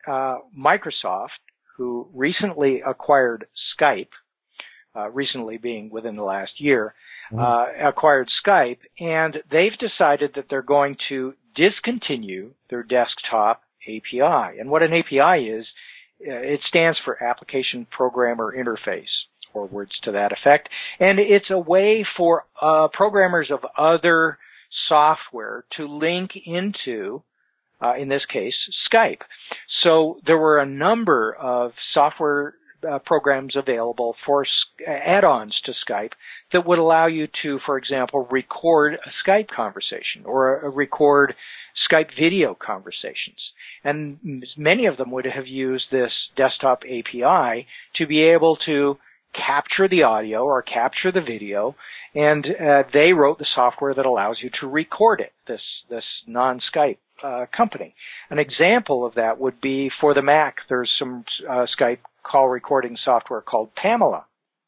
uh, Microsoft, who recently acquired Skype, uh, recently being within the last year, mm-hmm. uh, acquired Skype, and they've decided that they're going to discontinue their desktop A P I. And what an A P I is, uh, it stands for Application Programmer Interface, or words to that effect. And it's a way for uh, programmers of other software to link into, uh, in this case, Skype. So there were a number of software uh, programs available for add-ons to Skype that would allow you to, for example, record a Skype conversation or a, a record Skype video conversations. And many of them would have used this desktop A P I to be able to capture the audio or capture the video, and uh, they wrote the software that allows you to record it, this this non-Skype uh, company. An example of that would be for the Mac. There's some uh, Skype call recording software called Pamela.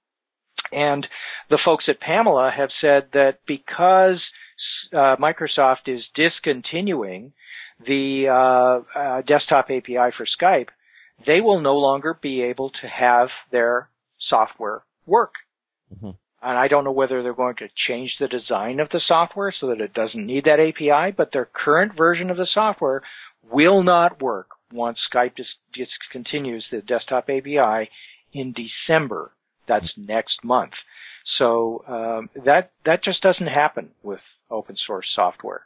And the folks at Pamela have said that because uh, Microsoft is discontinuing the uh, uh, desktop A P I for Skype, they will no longer be able to have their software work. Mm-hmm. And I don't know whether they're going to change the design of the software so that it doesn't need that A P I, but their current version of the software will not work once Skype dis- discontinues the desktop A P I in December. That's mm-hmm. next month. So um, that that just doesn't happen with open source software.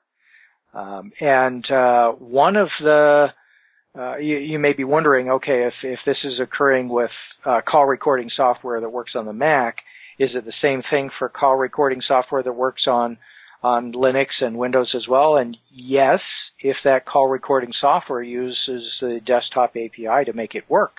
Um, and uh, one of the Uh, you, you may be wondering, okay, if, if this is occurring with uh, call recording software that works on the Mac, is it the same thing for call recording software that works on on Linux and Windows as well? And yes, if that call recording software uses the desktop A P I to make it work.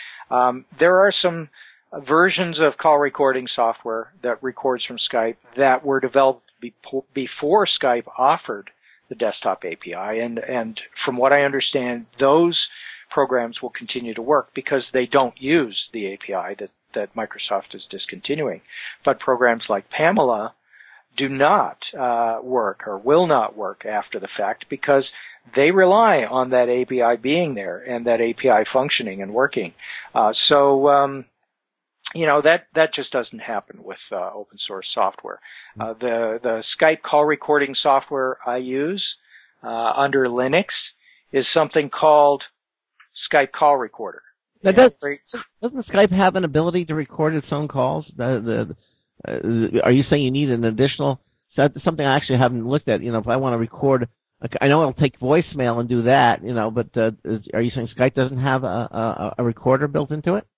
Um, there are some versions of call recording software that records from Skype that were developed be- before Skype offered the desktop A P I, and, and from what I understand, those programs will continue to work because they don't use the A P I that, that Microsoft is discontinuing. But programs like Pamela do not uh, work or will not work after the fact because they rely on that A P I being there and that A P I functioning and working. Uh, so, um, you know, that, that just doesn't happen with uh, open source software. Uh, the, the Skype call recording software I use uh, under Linux is something called Skype Call Recorder. Now, does, doesn't Skype have an ability to record its own calls? The, the, uh, are you saying you need an additional, something I actually haven't looked at, you know, if I want to record, I know it'll take voicemail and do that, you know, but uh, is, are you saying Skype doesn't have a, a, a recorder built into it?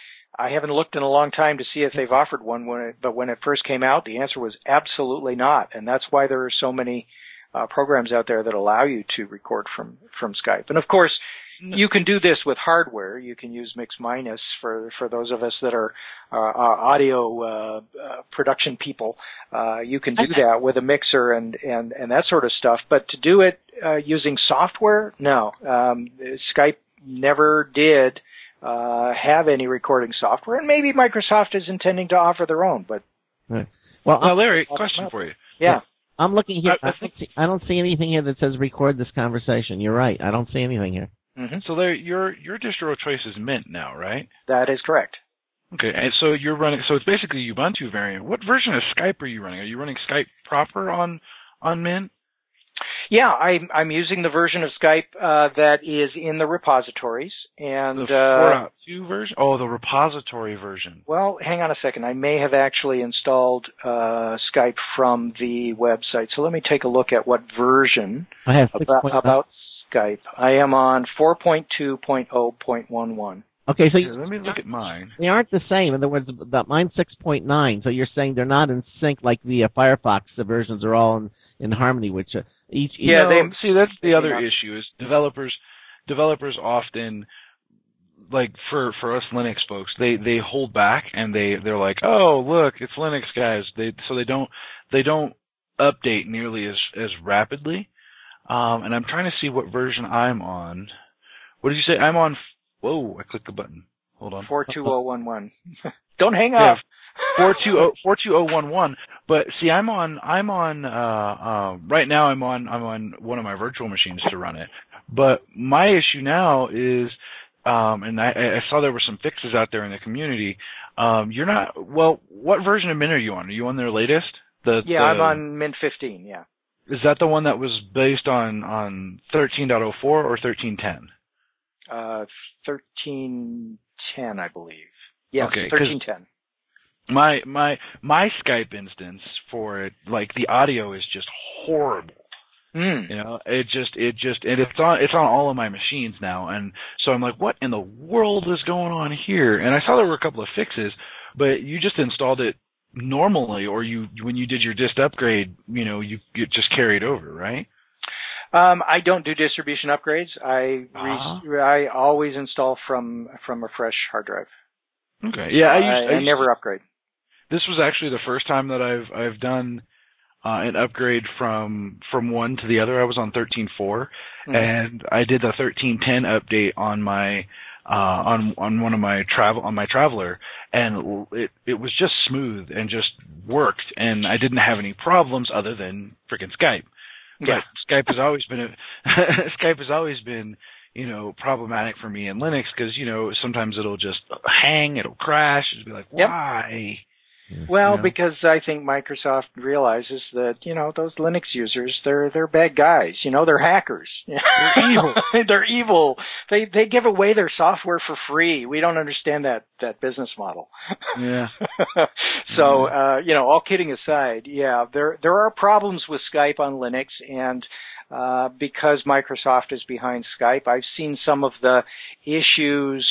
I haven't looked in a long time to see if they've offered one, when it, but when it first came out, the answer was absolutely not, and that's why there are so many uh, programs out there that allow you to record from, from Skype. And of course, you can do this with hardware. You can use Mix Minus for, for those of us that are uh, audio uh, uh, production people. Uh, you can do that with a mixer and, and, and that sort of stuff. But to do it uh, using software, no. Um, Skype never did Uh, have any recording software, and maybe Microsoft is intending to offer their own. But right. well, now, Larry, question for you. Yeah, I'm looking here. I, I, I, don't see, I don't see anything here that says record this conversation. You're right. I don't see anything here. Mm-hmm. So, Larry, your your distro of choice is Mint now, right? That is correct. Okay, and so you're running. So it's basically Ubuntu variant. What version of Skype are you running? Are you running Skype proper on on Mint? Yeah, I'm, I'm using the version of Skype uh, that is in the repositories. And the four point two uh, version? Oh, the repository version. Well, hang on a second. I may have actually installed uh, Skype from the website. So let me take a look at what version I have about, about Skype. I am on four point two point oh point eleven. Okay, so Here, let me look at mine. They aren't the same. In other words, that mine's six point nine. So you're saying they're not in sync like the uh, Firefox. The versions are all in, in harmony, which uh, each. each yeah, know, they see that's the other issue is developers. Developers often, like for for us Linux folks, they they hold back and they they're like, oh look, it's Linux guys. They so they don't they don't update nearly as as rapidly. Um, and I'm trying to see what version I'm on. What did you say? I'm on. Whoa! I clicked the button. Hold on. Four two zero one one. Don't hang yeah, up. Four two zero four two zero one one. But see, I'm on. I'm on. Uh, uh, right now, I'm on. I'm on one of my virtual machines to run it. But my issue now is, um, and I, I saw there were some fixes out there in the community. Um, you're not, well, what version of Mint are you on? Are you on their latest? The, yeah, the, I'm on Mint fifteen, yeah. Is that the one that was based on, on thirteen point oh four or thirteen ten? Uh, thirteen ten, I believe. Yeah, okay, thirteen ten. My, my, my Skype instance for it, like the audio is just horrible. Mm. You know, it just, it just, and it's on, it's on all of my machines now, and so I'm like, what in the world is going on here? And I saw there were a couple of fixes, but you just installed it normally, or you, when you did your dist upgrade, you know, you, you just carried over, right? Um, I don't do distribution upgrades. I, uh-huh. re- I always install from, from a fresh hard drive. Okay. Yeah, I, used, I, I, I used never to, upgrade. This was actually the first time that I've, I've done Uh, an upgrade from from one to the other. I was on thirteen point four, mm-hmm. and I did the thirteen point ten update on my uh, on on one of my travel on my Traveler, and it it was just smooth and just worked, and I didn't have any problems other than freaking Skype. Yeah. But Skype has always been a, Skype has always been you know problematic for me in Linux because you know sometimes it'll just hang, it'll crash, it'll be like why. Yep. Well, you know? because I think Microsoft realizes that, you know, those Linux users, they're, they're bad guys. You know, they're hackers. They're evil. They're evil. They, they give away their software for free. We don't understand that, that business model. Yeah. So, uh, you know, all kidding aside, yeah, there, there are problems with Skype on Linux, and, uh, because Microsoft is behind Skype, I've seen some of the issues,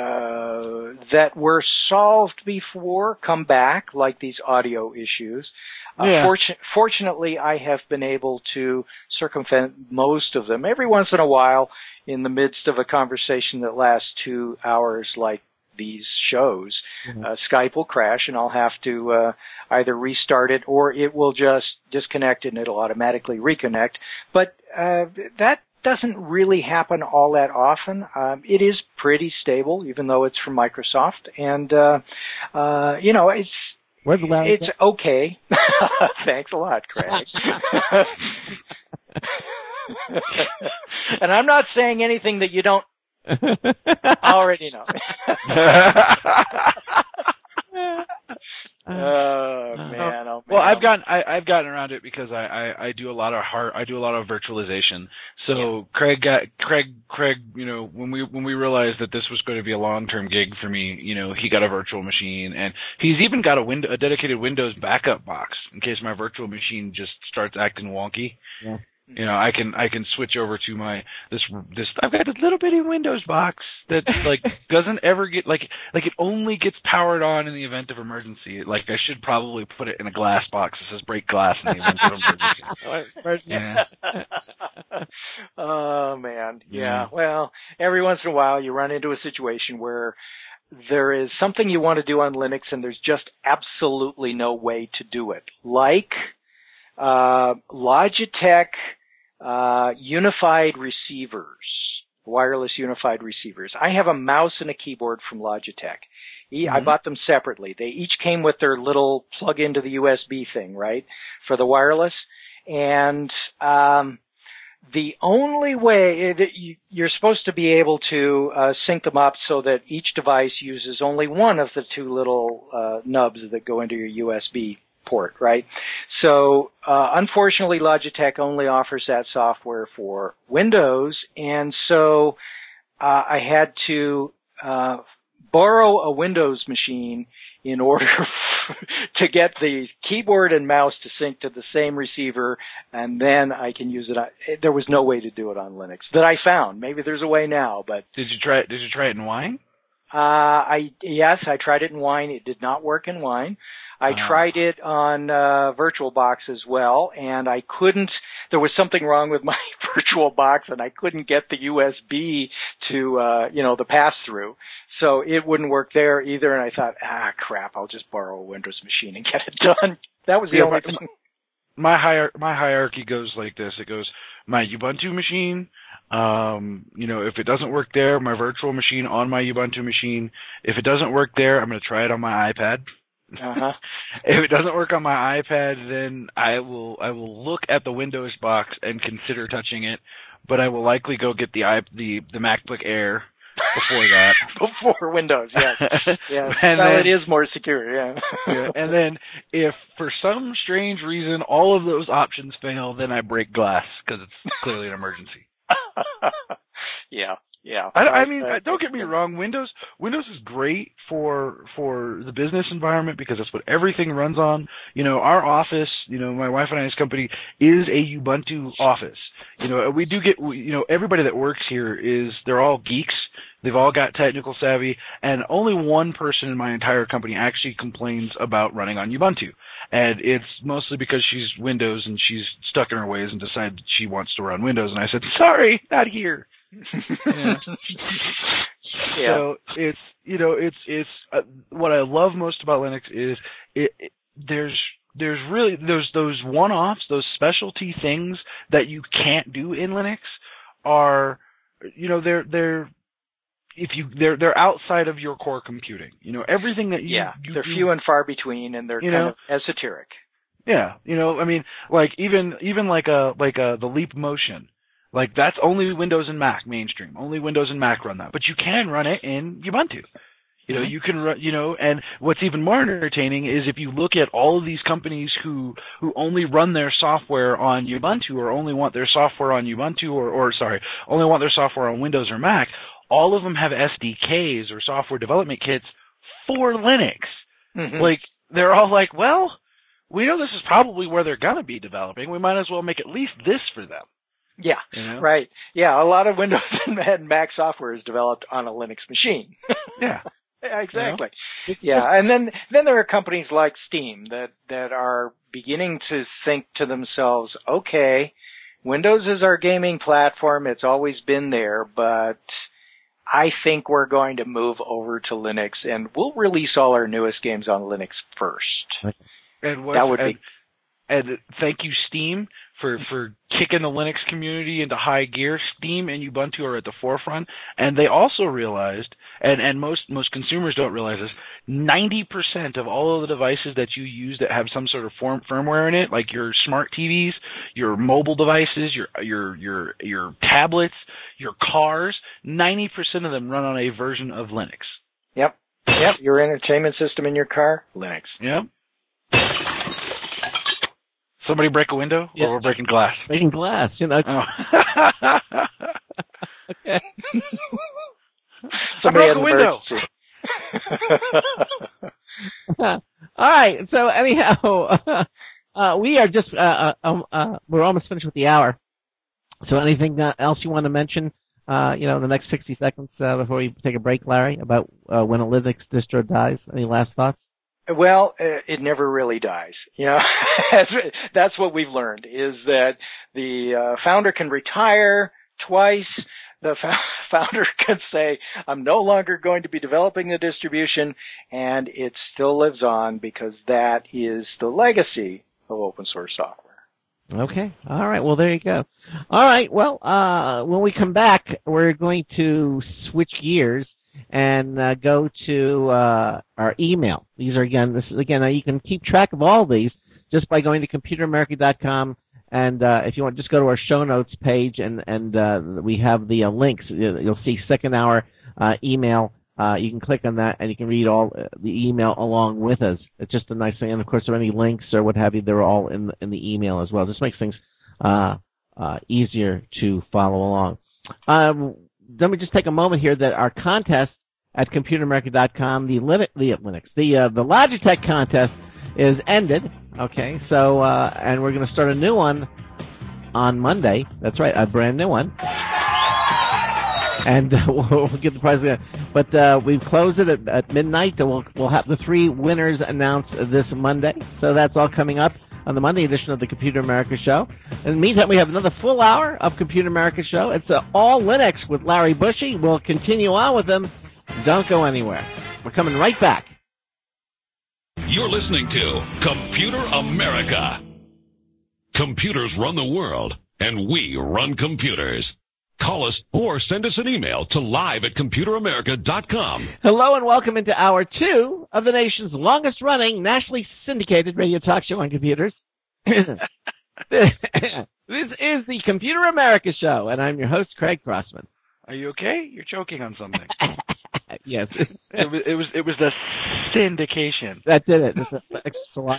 uh, that were solved before come back, like these audio issues. Uh, yeah. fortu- fortunately, I have been able to circumvent most of them. Every once in a while, in the midst of a conversation that lasts two hours, like these shows, mm-hmm. uh, Skype will crash, and I'll have to uh, either restart it or it will just disconnect and it'll automatically reconnect. But uh, that doesn't really happen all that often. Um, it is pretty stable, even though it's from Microsoft, and uh, uh, you know it's it's okay. Thanks a lot, Craig. And I'm not saying anything that you don't already know. Oh man! Oh man! Well, I've gotten I, I've gotten around it because I, I, I do a lot of hard I do a lot of virtualization. So yeah. Craig got Craig Craig you know when we when we realized that this was going to be a long term gig for me, you know he got a virtual machine, and he's even got a window a dedicated Windows backup box in case my virtual machine just starts acting wonky. Yeah. You know, I can I can switch over to my this this I've got this little bitty Windows box that like doesn't ever get like like it only gets powered on in the event of emergency. Like I should probably put it in a glass box that says break glass in the event of emergency. Yeah. Oh man, yeah. Well, every once in a while you run into a situation where there is something you want to do on Linux and there's just absolutely no way to do it. Like uh Logitech uh unified receivers, wireless unified receivers. I have a mouse and a keyboard from Logitech. Mm-hmm. I bought them separately. They each came with their little plug into the U S B thing, right, for the wireless. And um the only way that you, you're supposed to be able to uh, sync them up so that each device uses only one of the two little uh, nubs that go into your U S B port, right? So, uh, unfortunately, Logitech only offers that software for Windows, and so uh, I had to uh, borrow a Windows machine in order to get the keyboard and mouse to sync to the same receiver, and then I can use it. There was no way to do it on Linux that I found. Maybe there's a way now, but did you try it? Did you try it in Wine? Uh, I yes, I tried it in Wine. It did not work in Wine. I uh. tried it on uh, VirtualBox as well, and I couldn't. There was something wrong with my VirtualBox, and I couldn't get the U S B to uh, you know the pass through, so it wouldn't work there either. And I thought, ah, crap, I'll just borrow a Windows machine and get it done. That was the yeah, only my, thing. My hier- my hierarchy goes like this. It goes my Ubuntu machine. Um, you know, if it doesn't work there, my virtual machine on my Ubuntu machine. If it doesn't work there, I'm going to try it on my iPad. Uh-huh. If it doesn't work on my iPad, then I will I will look at the Windows box and consider touching it. but I will likely go get the i the the MacBook Air before that. Before Windows, yes. Yeah. And well, then, it is more secure, yeah. yeah. And then if for some strange reason all of those options fail, then I break glass because it's clearly an emergency. yeah. Yeah. I, I mean, uh, don't get me wrong. Windows Windows is great for for the business environment because that's what everything runs on. You know, our office, you know, my wife and I's company is a Ubuntu office. You know, we do get, you know, everybody that works here is, they're all geeks. They've all got technical savvy, and only one person in my entire company actually complains about running on Ubuntu. And it's mostly because she's Windows and she's stuck in her ways and decided she wants to run Windows. And I said, sorry, not here. Yeah. Yeah. So it's, you know, it's it's uh, what I love most about Linux is it, it there's there's really those those one-offs, those specialty things that you can't do in Linux are, you know, they're they're if you they're they're outside of your core computing. You know, everything that you yeah you, they're you, few and far between, and they're kind know, of esoteric. Yeah, you know, I mean, like even even like a like a the Leap Motion. Like, that's only Windows and Mac mainstream. Only Windows and Mac run that. But you can run it in Ubuntu. You know, mm-hmm. you can run, you know, and what's even more entertaining is if you look at all of these companies who, who only run their software on Ubuntu or only want their software on Ubuntu or, or, sorry, only want their software on Windows or Mac, all of them have S D Ks or software development kits for Linux. Mm-hmm. Like, they're all like, well, we know this is probably where they're going to be developing. We might as well make at least this for them. Yeah, you know? Right. Yeah, a lot of Windows and Mac software is developed on a Linux machine. Yeah. Yeah, exactly. You know? Yeah, and then then there are companies like Steam that that are beginning to think to themselves, okay, Windows is our gaming platform. It's always been there, but I think we're going to move over to Linux, and we'll release all our newest games on Linux first. And that would and, be. And thank you, Steam, for, for kicking the Linux community into high gear. Steam and Ubuntu are at the forefront. And they also realized, and, and most, most consumers don't realize this, ninety percent of all of the devices that you use that have some sort of form, firmware in it, like your smart T Vs, your mobile devices, your, your, your, your tablets, your cars, ninety percent of them run on a version of Linux. Yep. Yep. Your entertainment system in your car, Linux. Yep. Somebody break a window, yeah. or we're breaking glass? Breaking glass, you know. Oh. Okay. Somebody I broke a window. All right. So anyhow, uh, we are just uh, uh, uh, we're almost finished with the hour. So anything uh, else you want to mention? Uh, you know, in the next sixty seconds uh, before we take a break, Larry, about uh, when a Linux distro dies. Any last thoughts? Well, it never really dies. You know, that's what we've learned is that the uh, founder can retire twice. The founder can say, I'm no longer going to be developing the distribution, and it still lives on because that is the legacy of open source software. Okay. All right. Well, there you go. All right. Well, uh, when we come back, we're going to switch gears and uh, go to uh, our email. These are, again, this is, again, uh, you can keep track of all these just by going to computer america dot com. And uh, if you want, just go to our show notes page, and, and uh, we have the uh, links. You'll see second hour uh, email. Uh, you can click on that, and you can read all uh, the email along with us. It's just a nice thing. And, of course, if there are any links or what have you, they're all in the, in the email as well. Just makes things uh, uh, easier to follow along. Um, let me just take a moment here that our contest at computer america dot com, the, Linux, the Linux, the uh, the Logitech contest is ended. Okay, so uh, and we're going to start a new one on Monday. That's right, a brand new one, and uh, we'll, we'll get the prize again. But uh, we've closed it at, at midnight. And we'll we'll have the three winners announced this Monday. So that's all coming up on the Monday edition of the Computer America Show. In the meantime, we have another full hour of Computer America Show. It's uh, all Linux with Larry Bushy. We'll continue on with them. Don't go anywhere. We're coming right back. You're listening to Computer America. Computers run the world, and we run computers. Call us or send us an email to live at computer america dot com. Hello and welcome into hour two of the nation's longest-running, nationally syndicated radio talk show on computers. This This is the Computer America Show, and I'm your host, Craig Crossman. Are you okay? You're choking on something. Yes. it was it was it was the syndication. That did it. That's a lot.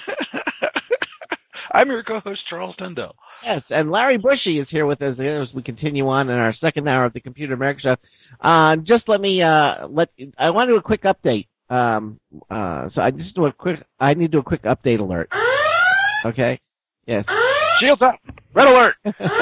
I'm your co-host, Charles Tundell. Yes, and Larry Bushy is here with us as we continue on in our second hour of the Computer America Show. Uh, just let me uh, let I want to do a quick update. Um, uh, so I just do a quick. I need to do a quick update alert. Okay. Yes. Shields up. Red alert.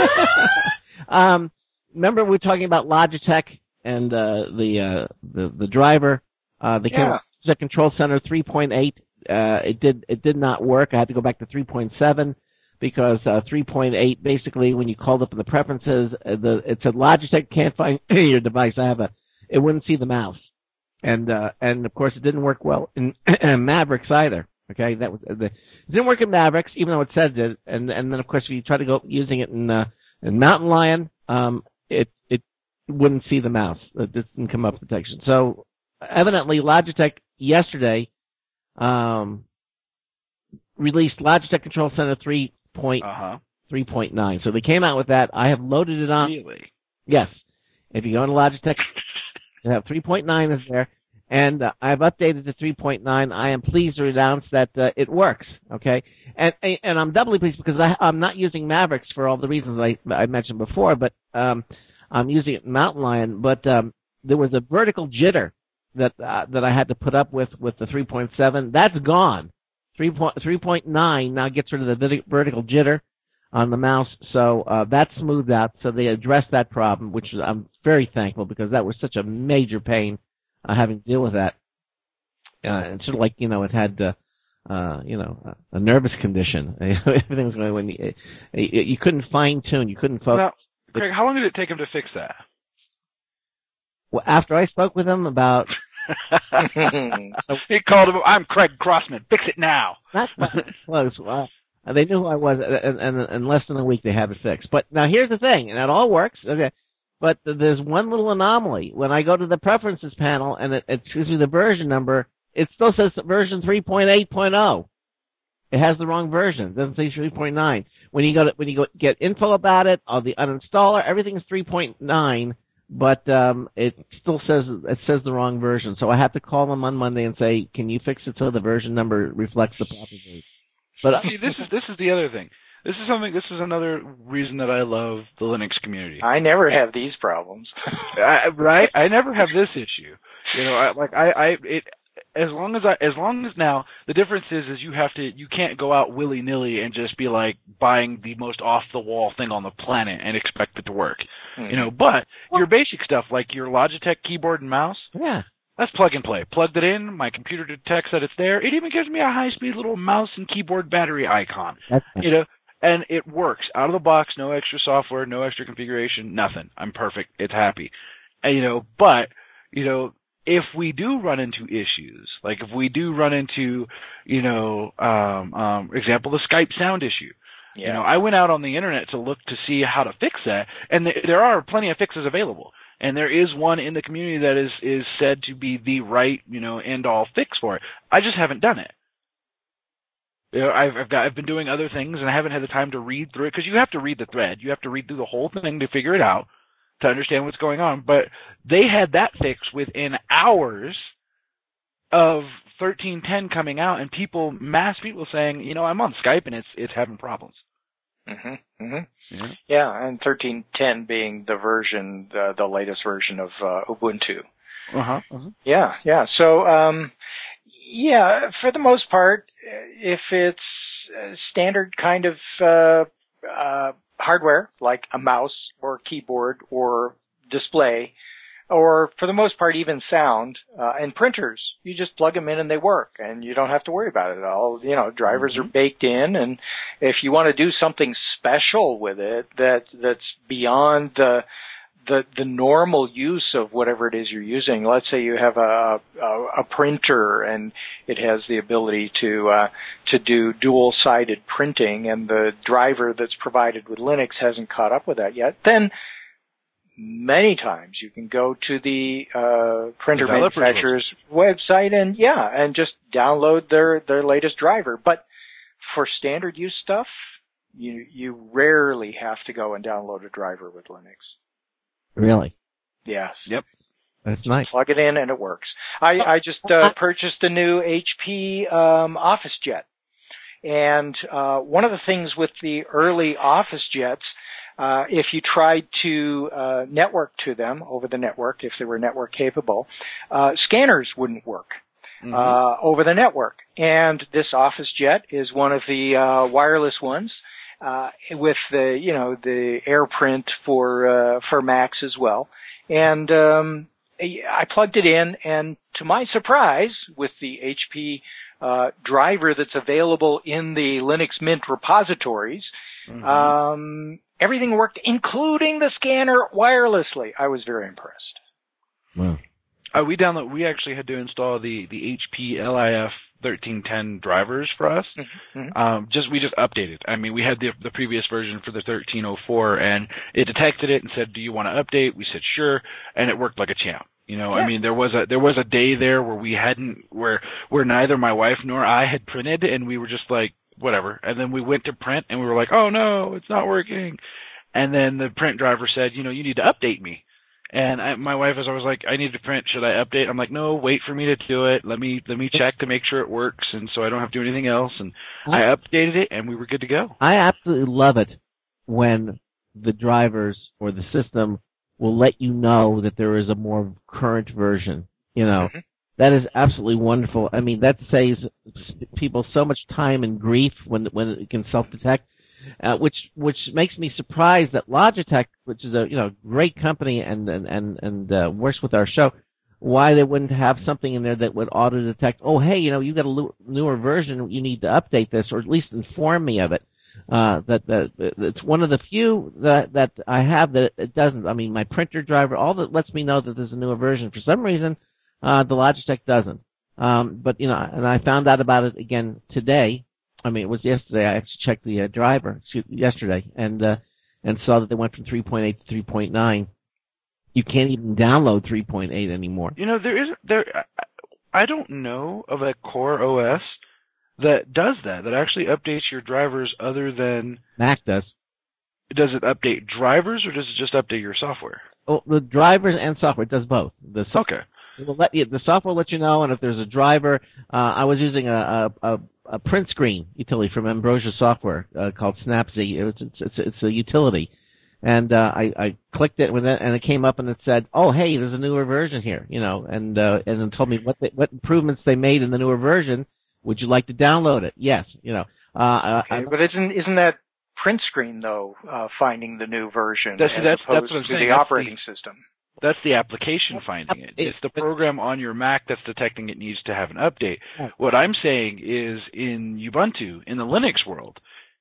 um, remember we were talking about Logitech and uh, the uh, the the driver. Uh, they came out with Control Center three point eight. Uh, it did it did not work. I had to go back to three point seven because uh, three point eight basically when you called up in the preferences, uh, the it said Logitech can't find your device. I have a. It wouldn't see the mouse, and uh, and of course it didn't work well in, in Mavericks either. Okay, that was the, it didn't work in Mavericks, even though it said it. And and then of course if you try to go using it in uh, in Mountain Lion, um, it it wouldn't see the mouse. It didn't come up with detection. So evidently Logitech yesterday um, released Logitech Control Center three point nine. So they came out with that. I have loaded it on. Really? Yes. If you go to Logitech, you have three point nine is there. And uh, I've updated to three point nine. I am pleased to announce that uh, it works, okay? And and I'm doubly pleased because I, I'm not using Mavericks for all the reasons I, I mentioned before, but um, I'm using it in Mountain Lion. But um, there was a vertical jitter that uh, that I had to put up with with the three point seven. That's gone. three point nine now gets rid of the vertical jitter on the mouse, so uh, that's smoothed out. So they addressed that problem, which I'm very thankful because that was such a major pain. Uh, having to deal with that, uh, it's sort of like you know it had, uh, uh, you know, a, a nervous condition. Everything was going when you, you, you couldn't fine tune, you couldn't focus. Now, Craig, how long did it take him to fix that? Well, after I spoke with him about, he called him. I'm Craig Crossman. Fix it now. Not close. Well, they knew who I was, and, and in less than a week they had it fixed. But now here's the thing, and it all works. Okay. But there's one little anomaly. When I go to the preferences panel and it, it gives me the version number, it still says version three point eight point oh. It has the wrong version. It doesn't say three point nine. When you go to, when you go get info about it, on the uninstaller, everything is three point nine, but um, it still says it says the wrong version. So I have to call them on Monday and say, "Can you fix it so the version number reflects the proper version?" But see, this is this is the other thing. This is something. This is another reason that I love the Linux community. I never have these problems, I, right? I never have this issue. You know, I, like I, I, it. As long as I, as long as now, the difference is, is you have to, you can't go out willy nilly and just be like buying the most off the wall thing on the planet and expect it to work. Mm-hmm. You know, but well, your basic stuff like your Logitech keyboard and mouse, yeah. That's plug and play. Plugged it in, my computer detects that it's there. It even gives me a high-speed little mouse and keyboard battery icon. That's you know. And it works out of the box, no extra software, no extra configuration, nothing. I'm perfect. It's happy. And, you know, but, you know, if we do run into issues, like if we do run into, you know, um, um, example, the Skype sound issue. Yeah. You know, I went out on the internet to look to see how to fix that, and th- there are plenty of fixes available. And there is one in the community that is, is said to be the right, you know, end-all fix for it. I just haven't done it. You know, I've, I've got, I've been doing other things and I haven't had the time to read through it because you have to read the thread. You have to read through the whole thing to figure it out, to understand what's going on. But they had that fixed within hours of thirteen ten coming out, and people, mass people saying, you know, I'm on Skype and it's it's having problems. Mm-hmm. Mm-hmm. Yeah. yeah, and thirteen ten being the version, the, the latest version of uh, Ubuntu. Uh-huh. uh-huh. Yeah, yeah. So, um, yeah, for the most part, if it's standard kind of uh, uh, hardware, like a mouse or keyboard or display, or for the most part even sound, uh, and printers, you just plug them in and they work, and you don't have to worry about it at all. You know, drivers mm-hmm. are baked in, and if you want to do something special with it that that's beyond the the the normal use of whatever it is you're using. Let's say you have a a, a printer and it has the ability to uh, to do dual-sided printing, and the driver that's provided with Linux hasn't caught up with that yet. Then many times you can go to the uh, printer manufacturer's website and yeah, and just download their their latest driver. But for standard use stuff, You you rarely have to go and download a driver with Linux. Really? Yes. Yep. That's nice. Plug it in and it works. I, I just uh, purchased a new H P um, OfficeJet. And uh, one of the things with the early OfficeJets, uh, if you tried to uh, network to them over the network, if they were network capable, uh, scanners wouldn't work. Mm-hmm. Uh, over the network. And this OfficeJet is one of the uh, wireless ones. Uh, with the, you know, the AirPrint for, uh, for Macs as well. And, um, I plugged it in, and to my surprise, with the H P, uh, driver that's available in the Linux Mint repositories, mm-hmm. um, everything worked, including the scanner wirelessly. I was very impressed. Wow. Uh, we download, we actually had to install the, the H P L I F thirteen ten drivers for us. Mm-hmm. Um, just, we just updated. I mean, we had the, the previous version for the thirteen oh four, and it detected it and said, do you want to update? We said, sure. And it worked like a champ. You know, yeah. I mean, there was a, there was a day there where we hadn't, where, where neither my wife nor I had printed, and we were just like, whatever. And then we went to print and we were like, oh no, it's not working. And then the print driver said, you know, you need to update me. And I, my wife was always like, I need to print. Should I update? I'm like, no, wait for me to do it. Let me, let me check to make sure it works. And so I don't have to do anything else. And I updated it and we were good to go. I absolutely love it when the drivers or the system will let you know that there is a more current version. You know, mm-hmm. That is absolutely wonderful. I mean, that saves people so much time and grief when, when it can self-detect. Uh, which which makes me surprised that Logitech, which is a you know great company and and and, and uh, works with our show, why they wouldn't have something in there that would auto detect. Oh, hey, you know you got a l- newer version, you need to update this, or at least inform me of it. Uh, that that it's one of the few that that I have that it doesn't. I mean, my printer driver, all that lets me know that there's a newer version. For some reason, uh, the Logitech doesn't. Um, but you know, and I found out about it again today. I mean, it was yesterday. I actually checked the uh, driver excuse, yesterday and uh, and saw that they went from three point eight to three point nine. You can't even download three point eight anymore. You know, there is there. I don't know of a Core O S that does that. That actually updates your drivers other than Mac does. Does it update drivers or does it just update your software? Well, the drivers and software, it does both. The so- okay. It will let you, the software will let you know, and if there's a driver, uh, I was using a, a, a print screen utility from Ambrosia Software uh, called Snapzy. It was, it's, it's, it's a utility, and uh, I, I clicked it, with it, and it came up and it said, "Oh, hey, there's a newer version here," you know, and uh, and it told me what they, what improvements they made in the newer version. Would you like to download it? Yes, you know. Uh, okay, but isn't isn't that print screen though uh, finding the new version that's, as that's, opposed that's what I'm to saying. the that's operating the, system? That's the application finding it. It's the program on your Mac that's detecting it needs to have an update. What I'm saying is in Ubuntu, in the Linux world,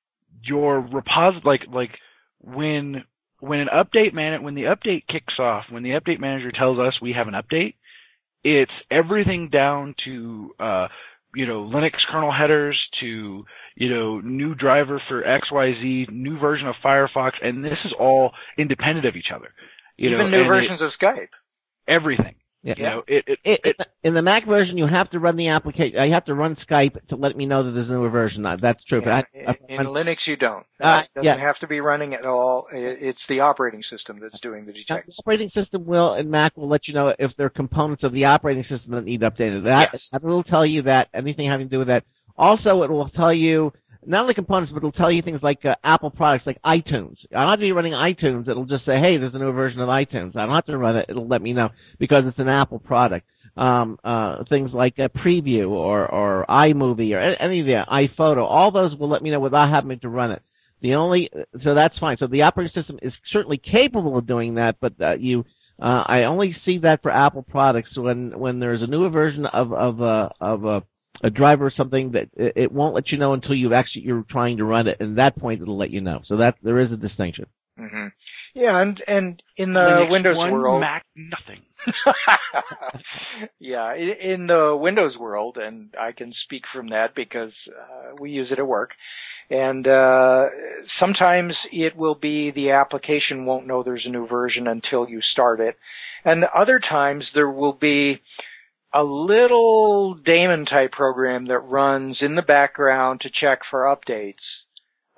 your repository, like, like when, when an update man, when the update kicks off, when the update manager tells us we have an update, it's everything down to, uh, you know, Linux kernel headers to, you know, new driver for X Y Z, new version of Firefox, and this is all independent of each other. You Even know, new versions it, of Skype. Everything. Yeah. You know, it, it, it, it, in the Mac version, you have to run the application. You have to run Skype to let me know that there's a newer version. That's true. Yeah, but I, in, in Linux, you don't. Uh, it doesn't yeah. have to be running at all. It's the operating system that's doing the detection. The operating system will, and Mac will let you know if there are components of the operating system that need updated. That, yes. that will tell you that, anything having to do with that. Also, it will tell you not only components, but it'll tell you things like uh, Apple products, like iTunes. I don't have to be running iTunes. It'll just say, hey, there's a new version of iTunes. I don't have to run it. It'll let me know because it's an Apple product. Um, uh, things like a Preview or, or iMovie or any of the iPhoto, all those will let me know without having to run it. The only, so that's fine. So the operating system is certainly capable of doing that, but uh, you, uh, I only see that for Apple products when, when there's a newer version of, of, uh, of, uh, a driver or something that it won't let you know until you actually you're trying to run it, and at that point it'll let you know. So that there is a distinction. Mm-hmm. Yeah, and and in the Linux Windows one, world, Mac nothing. yeah, in the Windows world, and I can speak from that because uh, we use it at work. And uh, sometimes it will be the application won't know there's a new version until you start it, and other times there will be a little daemon type program that runs in the background to check for updates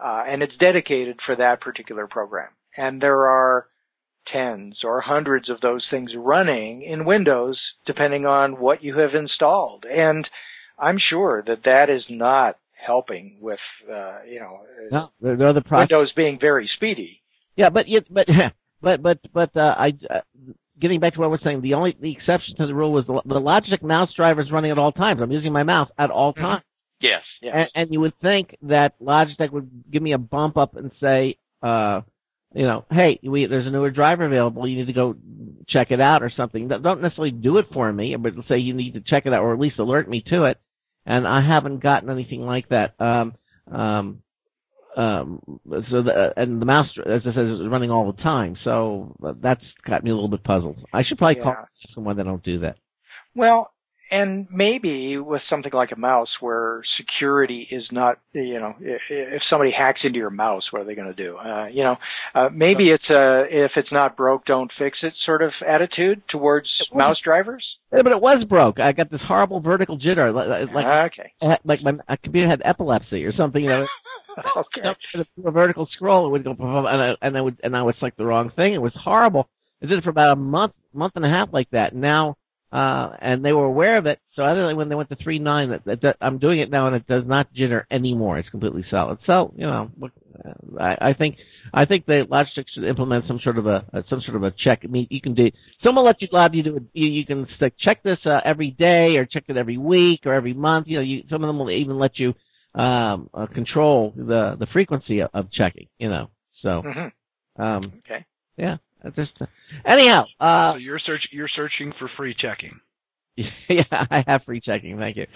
uh, and it's dedicated for that particular program. And there are tens or hundreds of those things running in Windows, depending on what you have installed. And I'm sure that that is not helping with, uh, you know, no, there, there are the pro- Windows being very speedy. Yeah, but but but but but uh, I uh, getting back to what I was saying, the only the exception to the rule was the, the Logitech mouse driver is running at all times. I'm using my mouse at all times. Mm-hmm. Yes, yes. And, and you would think that Logitech would give me a bump up and say, uh, you know, hey, we, there's a newer driver available. You need to go check it out or something. Don't necessarily do it for me, but say you need to check it out or at least alert me to it. And I haven't gotten anything like that. Um, um, um, so the, and the mouse, as I said, is running all the time. So that's got me a little bit puzzled. I should probably yeah. call someone that don't do that. Well, and maybe with something like a mouse where security is not, you know, if, if somebody hacks into your mouse, what are they going to do? Uh, you know, uh, maybe it's a, if it's not broke, don't fix it sort of attitude towards mouse drivers. Yeah, but it was broke. I got this horrible vertical jitter. Like, okay. like my computer had epilepsy or something, you know. Okay. A vertical scroll, it would go, and I, and I would, and I would select the wrong thing. It was horrible. I did it for about a month, month and a half like that. Now, uh, and they were aware of it. So other than when they went to three nine, that, that, that I'm doing it now, and it does not jitter anymore. It's completely solid. So, you know, I, I think, I think the Logitech should implement some sort of a, some sort of a check. I mean, you can do, someone let you, allow you to, you, you can check this uh, every day or check it every week or every month. You know, you, some of them will even let you. Um, uh, control the the frequency of, of checking, you know. So, mm-hmm. um, okay, yeah. Just uh, anyhow. Uh, so you're search you're searching for free checking. Yeah, I have free checking. Thank you.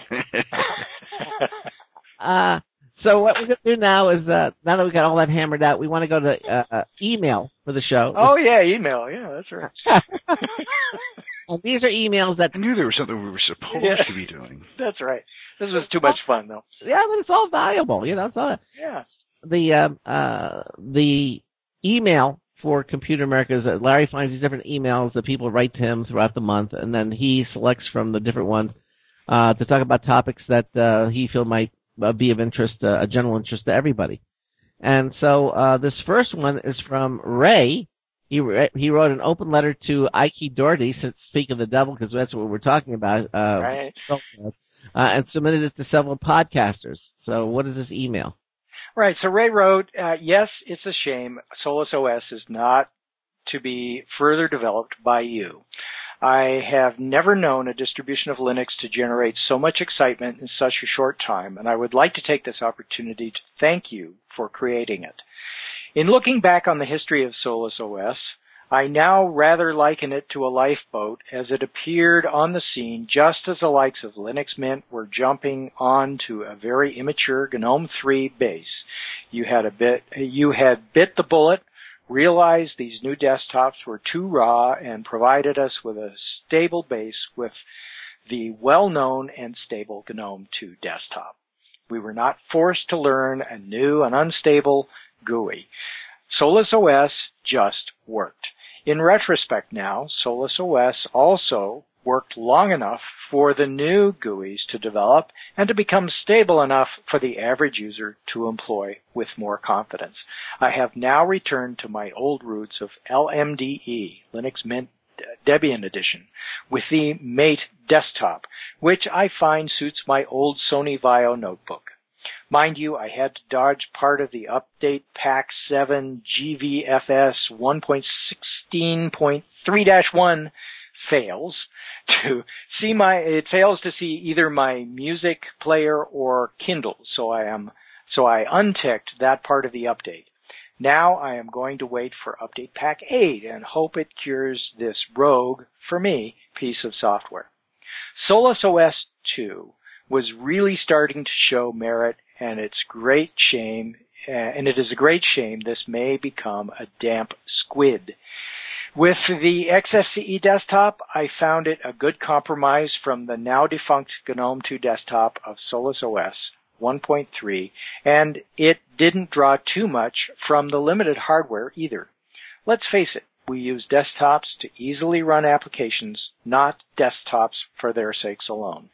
uh, so what we're gonna do now is uh, now that we got all that hammered out, we want to go to uh, uh, email for the show. Oh yeah, email. Yeah, that's right. And these are emails that I knew there was something we were supposed yeah. to be doing. That's right. This was too much fun, though. Yeah, but it's all valuable, you know. It's all, yeah. The um, uh, the email for Computer America is that Larry finds these different emails that people write to him throughout the month, and then he selects from the different ones uh, to talk about topics that uh, he feel might uh, be of interest, uh, a general interest to everybody. And so uh, this first one is from Ray. He re- he wrote an open letter to Ike Doherty, since speak of the devil, because that's what we're talking about. Uh, right. Uh, and submitted it to several podcasters. So what is this email? Right. So Ray wrote, uh, yes, it's a shame Solus O S is not to be further developed by you. I have never known a distribution of Linux to generate so much excitement in such a short time, and I would like to take this opportunity to thank you for creating it. In looking back on the history of Solus O S, I now rather liken it to a lifeboat, as it appeared on the scene just as the likes of Linux Mint were jumping onto a very immature GNOME three base. You had a bit, you had bit the bullet, realized these new desktops were too raw, and provided us with a stable base with the well-known and stable GNOME two desktop. We were not forced to learn a new and unstable G U I. Solus O S just worked. In retrospect now, Solus O S also worked long enough for the new G U Is to develop and to become stable enough for the average user to employ with more confidence. I have now returned to my old roots of L M D E, Linux Mint Debian Edition, with the Mate desktop, which I find suits my old Sony Vaio notebook. Mind you, I had to dodge part of the update pack seven G V F S one point sixteen point three dash one fails to see my, it fails to see either my music player or Kindle. So I am, so I unticked that part of the update. Now I am going to wait for update pack eight and hope it cures this rogue, for me, piece of software. Solus O S two was really starting to show merit, and it's great shame, and it is a great shame this may become a damp squid. With the X F C E desktop, I found it a good compromise from the now defunct GNOME two desktop of Solus O S one point three, and it didn't draw too much from the limited hardware either. Let's face it, we use desktops to easily run applications, not desktops for their sakes alone.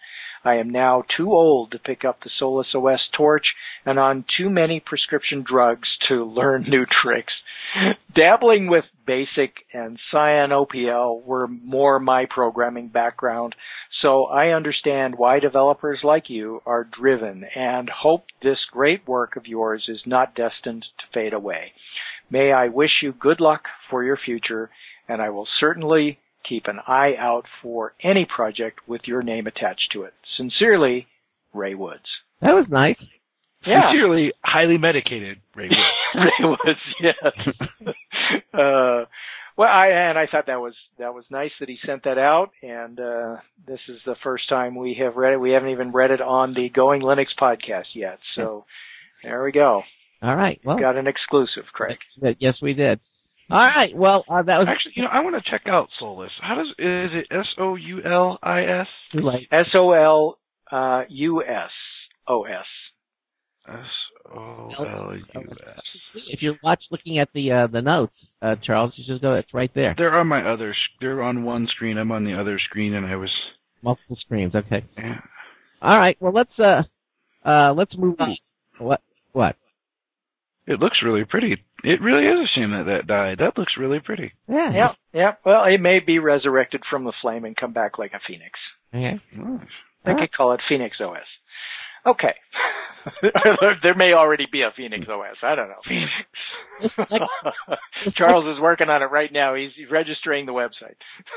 I am now too old to pick up the Solus O S torch and on too many prescription drugs to learn new tricks. Dabbling with BASIC and Cyan O P L were more my programming background, so I understand why developers like you are driven and hope this great work of yours is not destined to fade away. May I wish you good luck for your future, and I will certainly keep an eye out for any project with your name attached to it. Sincerely, Ray Woods. That was nice. Yeah. Sincerely, highly medicated Ray Woods. Ray Woods, yes. uh, well, I and I thought that was that was nice that he sent that out, and uh, this is the first time we have read it. We haven't even read it on the Going Linux podcast yet, so there we go. All right. Well, got an exclusive, Craig. Yes, we did. All right. Well, uh, that was actually, you know, I want to check out Solus. How does is it S O U L I S? S O L uh, U S O S. S O L U S. If you watch looking at the uh, the notes, uh, Charles, you just go. It's right there. They're on my other. They're on one screen. I'm on the other screen, and I was multiple screens. Okay. Yeah. All right. Well, let's uh, uh, let's move on. What? What? It looks really pretty. It really is a shame that that died. That looks really pretty. Yeah. Yeah. Yeah. Well, it may be resurrected from the flame and come back like a phoenix. Okay. Nice. I All could call it Phoenix O S. Okay. There may already be a Phoenix O S. I don't know. Phoenix. Charles is working on it right now. He's registering the website.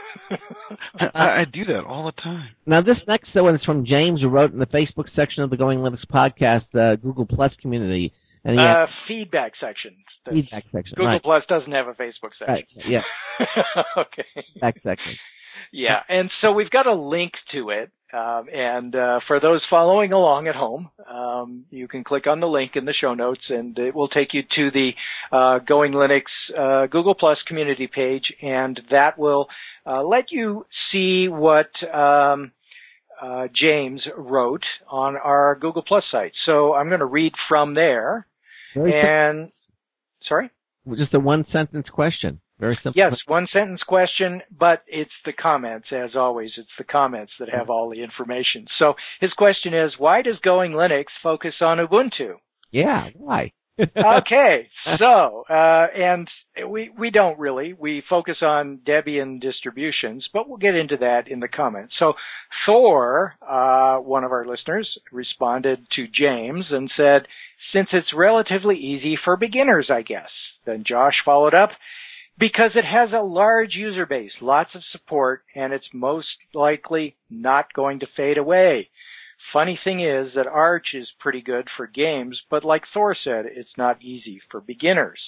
I, I do that all the time. Now, this next one is from James, who wrote in the Facebook section of the Going Linux podcast, uh, Google Plus community. And he uh, had, feedback section. The feedback section. Google right. Plus doesn't have a Facebook section. Right. Yeah. Okay. Feedback section. Yeah, and so we've got a link to it. Um, and uh, for those following along at home, um, you can click on the link in the show notes, and it will take you to the uh, Going Linux uh, Google Plus community page, and that will uh, let you see what um, uh, James wrote on our Google Plus site. So I'm going to read from there. Very and sorry, just a one sentence question. Very simple. Yes, one sentence question, but it's the comments, as always. It's the comments that have all the information. So his question is, why does Going Linux focus on Ubuntu? Yeah, why? Okay, so, uh, and we, we don't really. We focus on Debian distributions, but we'll get into that in the comments. So Thor, uh, one of our listeners, responded to James and said, since it's relatively easy for beginners, I guess. Then Josh followed up, because it has a large user base, lots of support, and it's most likely not going to fade away. Funny thing is that Arch is pretty good for games, but like Thor said, it's not easy for beginners.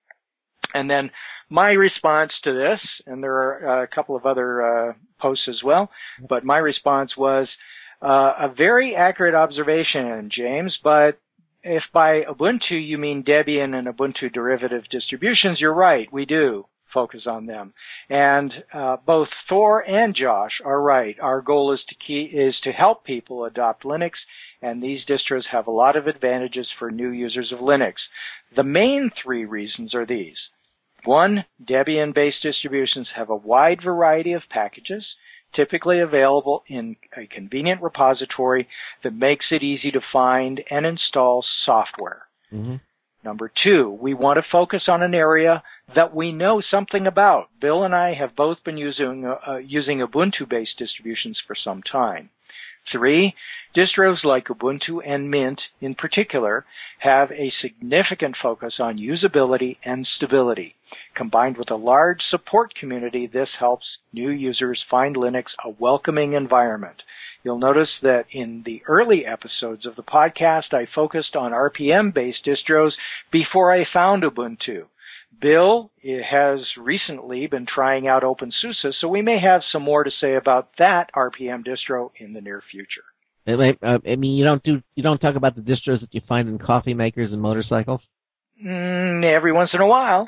And then my response to this, and there are a couple of other uh, posts as well, but my response was uh, a very accurate observation, James, but if by Ubuntu you mean Debian and Ubuntu derivative distributions, you're right. We do focus on them. And uh, both Thor and Josh are right. Our goal is to key, is to help people adopt Linux, and these distros have a lot of advantages for new users of Linux. The main three reasons are these. One, Debian-based distributions have a wide variety of packages, typically available in a convenient repository that makes it easy to find and install software. Mm-hmm. Number two, we want to focus on an area that we know something about. Bill and I have both been using, uh, using Ubuntu-based distributions for some time. Three, distros like Ubuntu and Mint in particular have a significant focus on usability and stability. Combined with a large support community, this helps new users find Linux a welcoming environment. You'll notice that in the early episodes of the podcast, I focused on R P M-based distros before I found Ubuntu. Bill has recently been trying out OpenSUSE, so we may have some more to say about that R P M distro in the near future. Uh, I mean, you don't do you don't talk about the distros that you find in coffee makers and motorcycles? Mm, every once in a while,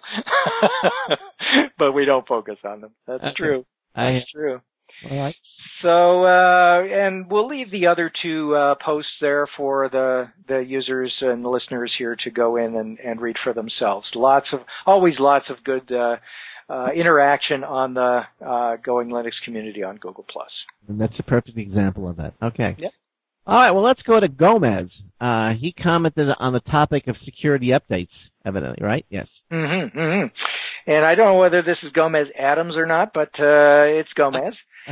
but we don't focus on them. That's okay. true. That's I, true. All right. So, uh, and we'll leave the other two uh, posts there for the the users and the listeners here to go in and, and read for themselves. Lots of, always lots of good uh, uh, interaction on the uh, Going Linux community on Google Plus. And that's a perfect example of that. Okay. Yep. All right, well, let's go to Gomez. Uh, he commented on the topic of security updates, evidently, right? Yes. Mm-hmm, mm-hmm. And I don't know whether this is Gomez Adams or not, but uh, it's Gomez.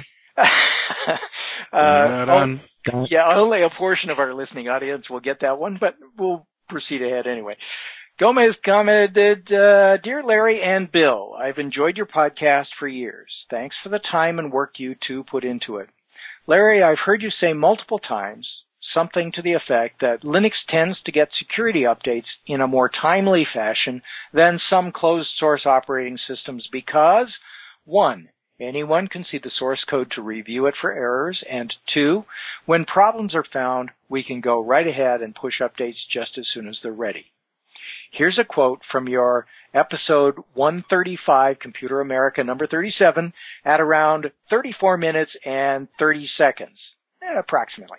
uh, on. Oh, yeah, only a portion of our listening audience will get that one, but we'll proceed ahead anyway. Gomez commented, uh, Dear Larry and Bill, I've enjoyed your podcast for years. Thanks for the time and work you two put into it. Larry, I've heard you say multiple times something to the effect that Linux tends to get security updates in a more timely fashion than some closed source operating systems because, one, anyone can see the source code to review it for errors, and two, when problems are found, we can go right ahead and push updates just as soon as they're ready. Here's a quote from your episode one thirty-five, Computer America number thirty-seven, at around thirty-four minutes and thirty seconds. Eh, approximately.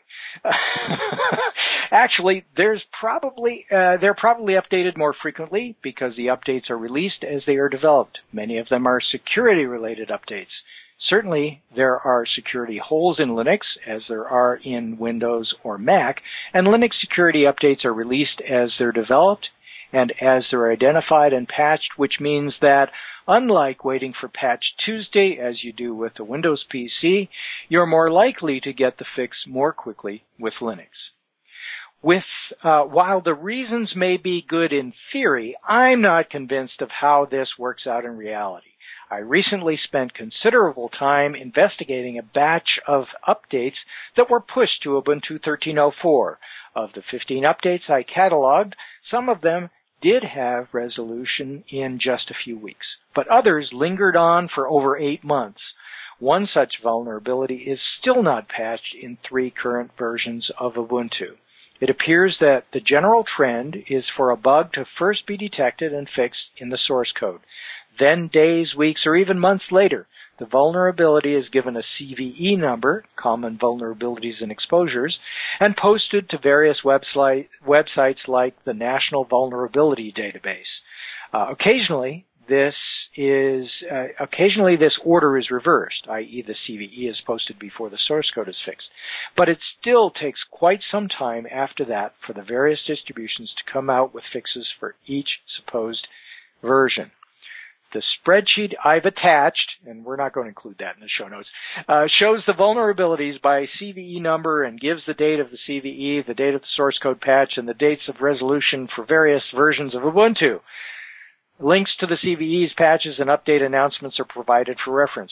Actually, there's probably, uh, they're probably updated more frequently because the updates are released as they are developed. Many of them are security-related updates. Certainly, there are security holes in Linux, as there are in Windows or Mac, and Linux security updates are released as they're developed and as they're identified and patched, which means that unlike waiting for Patch Tuesday, as you do with the Windows P C, you're more likely to get the fix more quickly with Linux. With, uh, while the reasons may be good in theory, I'm not convinced of how this works out in reality. I recently spent considerable time investigating a batch of updates that were pushed to Ubuntu thirteen oh four. Of the fifteen updates I cataloged, some of them did have resolution in just a few weeks, but others lingered on for over eight months. One such vulnerability is still not patched in three current versions of Ubuntu. It appears that the general trend is for a bug to first be detected and fixed in the source code. Then days, weeks, or even months later, the vulnerability is given a C V E number, Common Vulnerabilities and Exposures, and posted to various website, websites like the National Vulnerability Database. Uh, occasionally, this is uh, occasionally this order is reversed, that is, the C V E is posted before the source code is fixed. But it still takes quite some time after that for the various distributions to come out with fixes for each supposed version. The spreadsheet I've attached, and we're not going to include that in the show notes, uh, shows the vulnerabilities by C V E number and gives the date of the C V E, the date of the source code patch, and the dates of resolution for various versions of Ubuntu. Links to the C V Es, patches, and update announcements are provided for reference.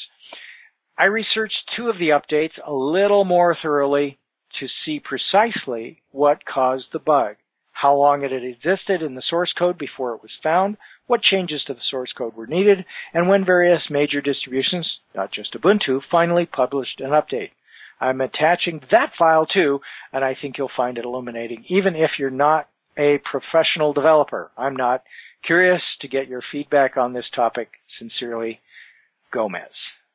I researched two of the updates a little more thoroughly to see precisely what caused the bug, how long it had existed in the source code before it was found, what changes to the source code were needed, and when various major distributions, not just Ubuntu, finally published an update. I'm attaching that file too, and I think you'll find it illuminating, even if you're not a professional developer. I'm not. Curious to get your feedback on this topic. Sincerely, Gomez.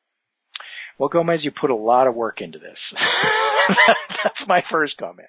Well, Gomez, you put a lot of work into this. That's my first comment.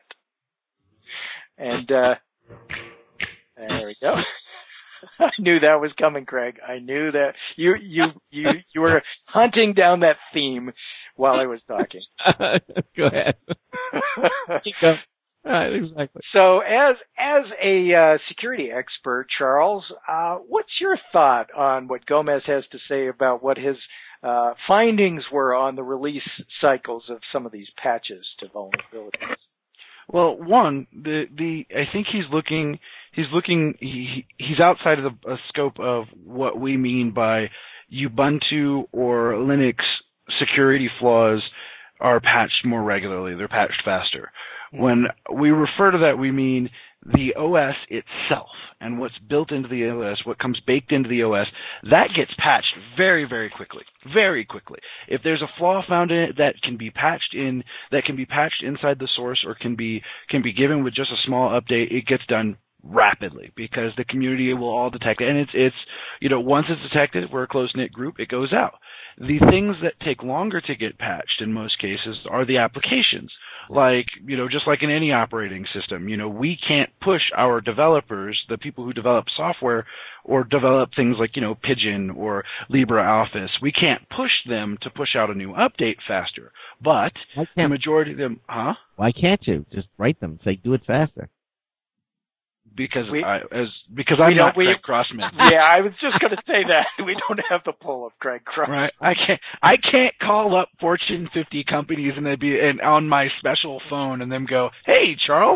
And uh, there we go. I knew that was coming, Craig. I knew that you you you you were hunting down that theme while I was talking. Go ahead. Keep going. Right, exactly. So, as as a uh, security expert, Charles, uh, what's your thought on what Gomez has to say about what his uh, findings were on the release cycles of some of these patches to vulnerabilities? Well, one, the the I think he's looking he's looking he he's outside of the uh, scope of what we mean by Ubuntu or Linux security flaws are patched more regularly. They're patched faster. When we refer to that, we mean the O S itself and what's built into the O S, what comes baked into the O S, that gets patched very, very quickly, very quickly. If there's a flaw found in it that can be patched in, that can be patched inside the source or can be can be given with just a small update, it gets done rapidly because the community will all detect it. And it's it's you know once it's detected, we're a close knit group, it goes out. The things that take longer to get patched in most cases are the applications. Like, you know, just like in any operating system, you know, we can't push our developers, the people who develop software or develop things like, you know, Pigeon or LibreOffice, we can't push them to push out a new update faster. But the majority of them, huh? Why can't you? Just write them. Say, do it faster. Because we, I, as because I'm not we, Craig Crossman. Yeah, I was just going to say that we don't have the pull of Craig Crossman. Right. I can't. I can't call up Fortune fifty companies and they'd be and on my special phone and them go, "Hey, Charles,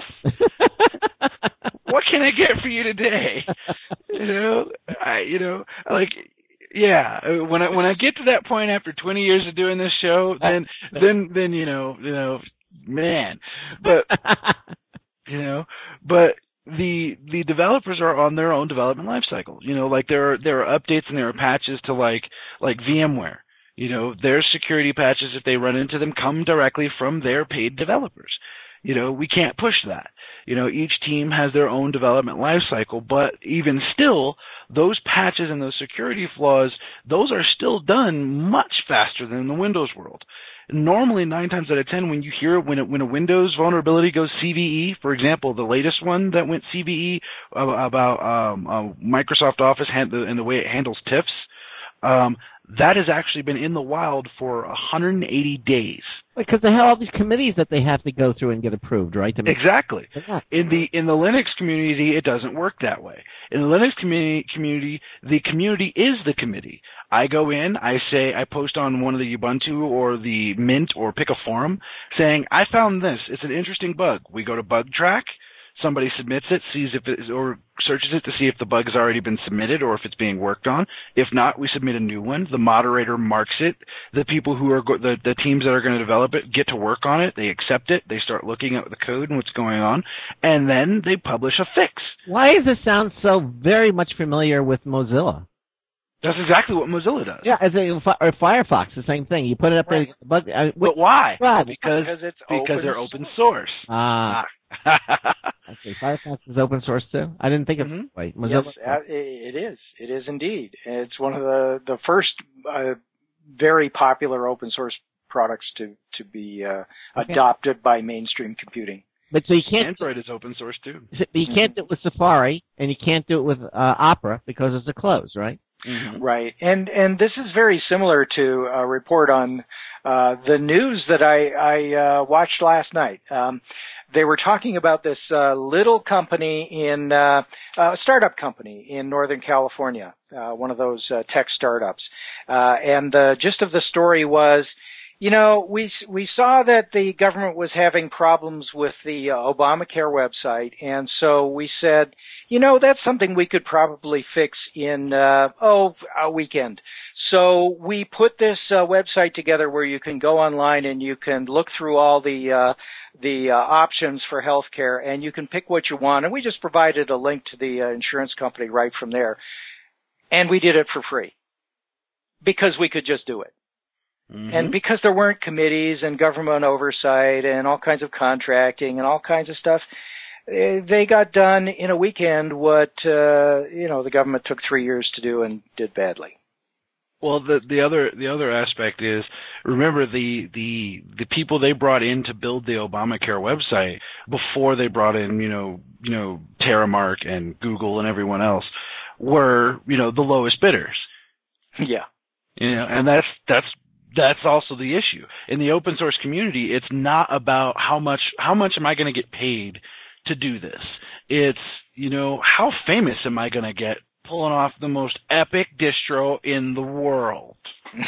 what can I get for you today?" You know, I you know like. Yeah, when I when I get to that point after twenty years of doing this show, then then then you know you know man, but you know, but the the developers are on their own development life cycle. You know, like there are there are updates and there are patches to like like VMware. You know, their security patches, if they run into them, come directly from their paid developers. You know, we can't push that. You know, each team has their own development life cycle, but even still, those patches and those security flaws, those are still done much faster than in the Windows world. Normally, nine times out of ten, when you hear when a, when a Windows vulnerability goes C V E, for example, the latest one that went C V E uh, about um, uh, Microsoft Office hand, and the way it handles T I Fs, um, that has actually been in the wild for one hundred eighty days. Because they have all these committees that they have to go through and get approved, right? To make exactly. In the in the Linux community, it doesn't work that way. In the Linux community, community, the community is the committee. I go in, I say, I post on one of the Ubuntu or the Mint or pick a forum saying, I found this. It's an interesting bug. We go to Bug Track. Somebody submits it, sees if it is, or searches it to see if the bug has already been submitted or if it's being worked on. If not, we submit a new one. The moderator marks it. The people who are go- the the teams that are going to develop it get to work on it. They accept it. They start looking at the code and what's going on, and then they publish a fix. Why does this sound so very much familiar with Mozilla? That's exactly what Mozilla does. Yeah, as a or Firefox, the same thing. You put it up right. there. Bug, uh, but why? why? Because because it's because open they're open source. Ah. Okay, Firefox is open source too. I didn't think of mm-hmm. it. Wait, Mozilla? Yes, it is. It is indeed. It's one of the the first uh, very popular open source products to to be uh, okay. adopted by mainstream computing. But so you can't. Android is open source too. But you can't mm-hmm. do it with Safari, and you can't do it with uh, Opera because it's a close, right? Mm-hmm. Right, and and this is very similar to a report on uh, the news that I I uh, watched last night. Um, they were talking about this uh, little company in uh, a startup company in Northern California, uh, one of those uh, tech startups, uh, and the gist of the story was, you know, we we saw that the government was having problems with the uh, Obamacare website, and so we said, you know, that's something we could probably fix in, uh, oh, a weekend. So we put this uh, website together where you can go online and you can look through all the uh, the uh, options for healthcare, and you can pick what you want. And we just provided a link to the uh, insurance company right from there, and we did it for free because we could just do it. Mm-hmm. And because there weren't committees and government oversight and all kinds of contracting and all kinds of stuff, they got done in a weekend what, uh, you know, the government took three years to do and did badly. Well, the the other the other aspect is, remember the the the people they brought in to build the Obamacare website before they brought in, you know, you know, Terramark and Google and everyone else were, you know, the lowest bidders. Yeah. You know, and that's that's That's also the issue. In the open source community, it's not about how much how much am I going to get paid to do this. It's, you know, how famous am I going to get pulling off the most epic distro in the world?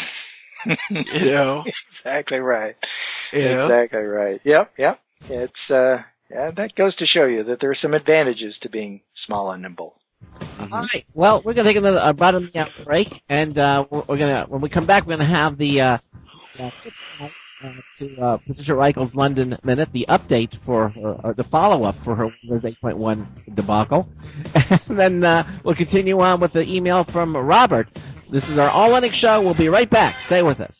You know? Exactly right. You know? Exactly right. Yep, yep. It's uh yeah, that goes to show you that there are some advantages to being small and nimble. Mm-hmm. All right. Well, we're going to take another uh, about a minute break, and uh, we're, we're going to when we come back, we're going to have the uh, uh, uh, to uh, Patricia Reichel's London Minute, the update for her, or the follow-up for her Windows eight point one debacle, and then uh, we'll continue on with the email from Robert. This is our All Linux show. We'll be right back. Stay with us.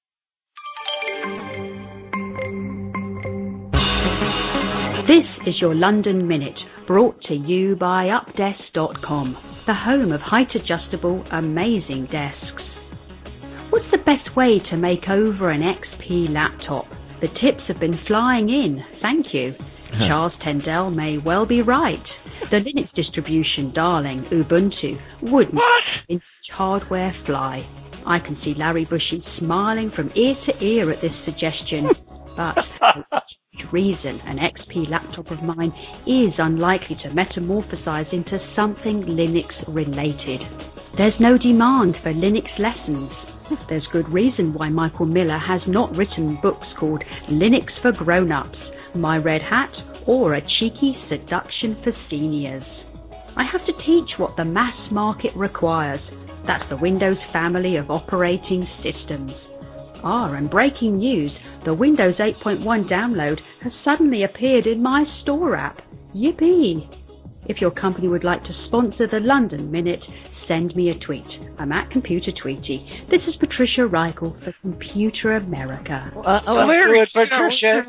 This is your London Minute, brought to you by Updesk dot com, the home of height-adjustable, amazing desks. What's the best way to make over an X P laptop? The tips have been flying in, thank you. Charles Tendell may well be right. The Linux distribution darling, Ubuntu, wouldn't vintage hardware fly. I can see Larry Bushy smiling from ear to ear at this suggestion, but for reason, an X P laptop of mine is unlikely to metamorphosize into something Linux related. There's no demand for Linux lessons. There's good reason why Michael Miller has not written books called Linux for Grown-Ups, My Red Hat, or A Cheeky Seduction for Seniors. I have to teach what the mass market requires. That's the Windows family of operating systems. Ah, and breaking news, the Windows eight point one download has suddenly appeared in my store app. Yippee! If your company would like to sponsor the London Minute, send me a tweet. I'm at Computer Tweety. This is Patricia Reichel for Computer America. Uh, oh, Larry, Patricia.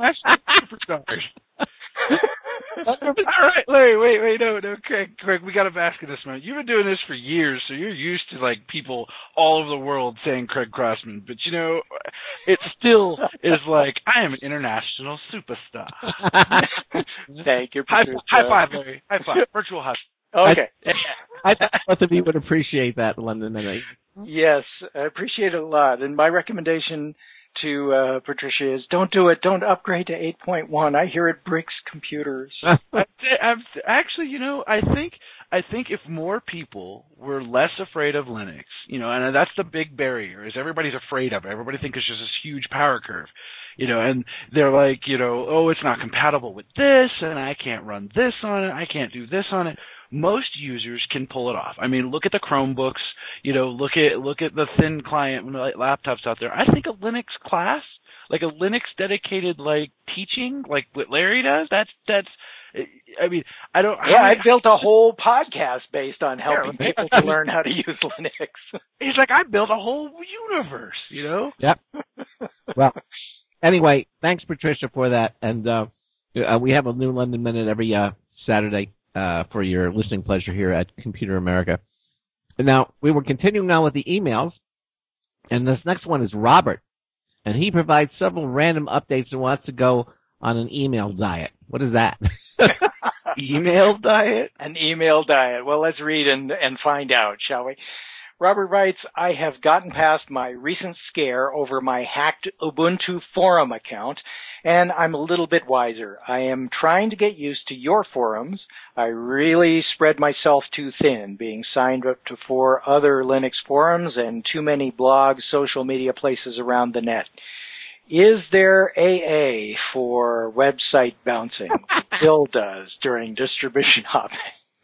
All right, Larry, wait, wait, no, no, Craig, Craig, we got to bask in this moment. You've been doing this for years, so you're used to, like, people all over the world saying Craig Crossman, but, you know, it still is like, I am an international superstar. Thank you, high, Patricia. high five, Larry, high five, virtual high five. Okay. I, I thought both of you would appreciate that, London Minute. Yes, I appreciate it a lot, and my recommendation to uh, Patricia is don't do it. Don't upgrade to eight point one. I hear it breaks computers. I, I've, actually, you know, I think I think if more people were less afraid of Linux, you know, and that's the big barrier, is everybody's afraid of it. Everybody thinks it's just this huge power curve, you know, and they're like, you know, oh, it's not compatible with this, and I can't run this on it. I can't do this on it. Most users can pull it off. I mean, look at the Chromebooks, you know, look at look at the thin client laptops out there. I think a Linux class, like a Linux dedicated like teaching, like what Larry does, that's that's I mean, I don't Yeah, I, I built a whole podcast based on helping yeah, people to learn how to use Linux. He's like, I built a whole universe, you know? Yep. Well, anyway, thanks Patricia for that, and uh, uh we have a new London Minute every uh Saturday. Uh, for your listening pleasure here at Computer America. And now, we were continuing on with the emails, and this next one is Robert, and he provides several random updates and wants to go on an email diet. What is that? Email diet? An email diet. Well, let's read and, and find out, shall we? Robert writes, I have gotten past my recent scare over my hacked Ubuntu forum account, and I'm a little bit wiser. I am trying to get used to your forums. I really spread myself too thin, being signed up to four other Linux forums and too many blogs, social media places around the net. Is there A A for website bouncing? Bill does during distribution hopping.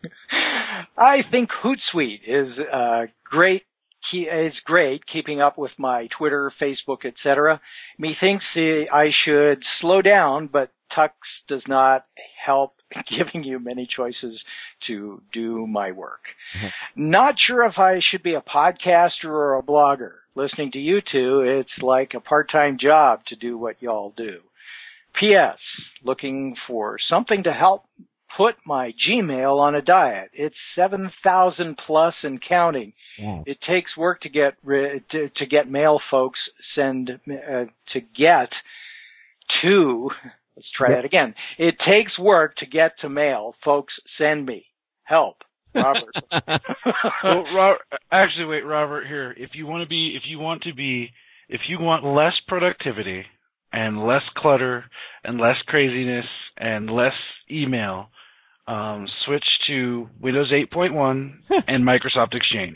I think Hootsuite is uh, great. Is great keeping up with my Twitter, Facebook, et cetera. Methinks I should slow down, but Tux does not help giving you many choices to do my work. Mm-hmm. Not sure if I should be a podcaster or a blogger. Listening to you two, it's like a part-time job to do what y'all do. P S. Looking for something to help put my Gmail on a diet. It's seven thousand plus and counting. Yeah. It takes work to get to, to get mail, folks. Send uh, to get to. Let's try that again. It takes work to get to mail, folks. Send me help, Robert. Well, Robert, actually, wait, Robert. Here, if you want to be, if you want to be, if you want less productivity and less clutter and less craziness and less email, um, switch to Windows eight point one and Microsoft Exchange.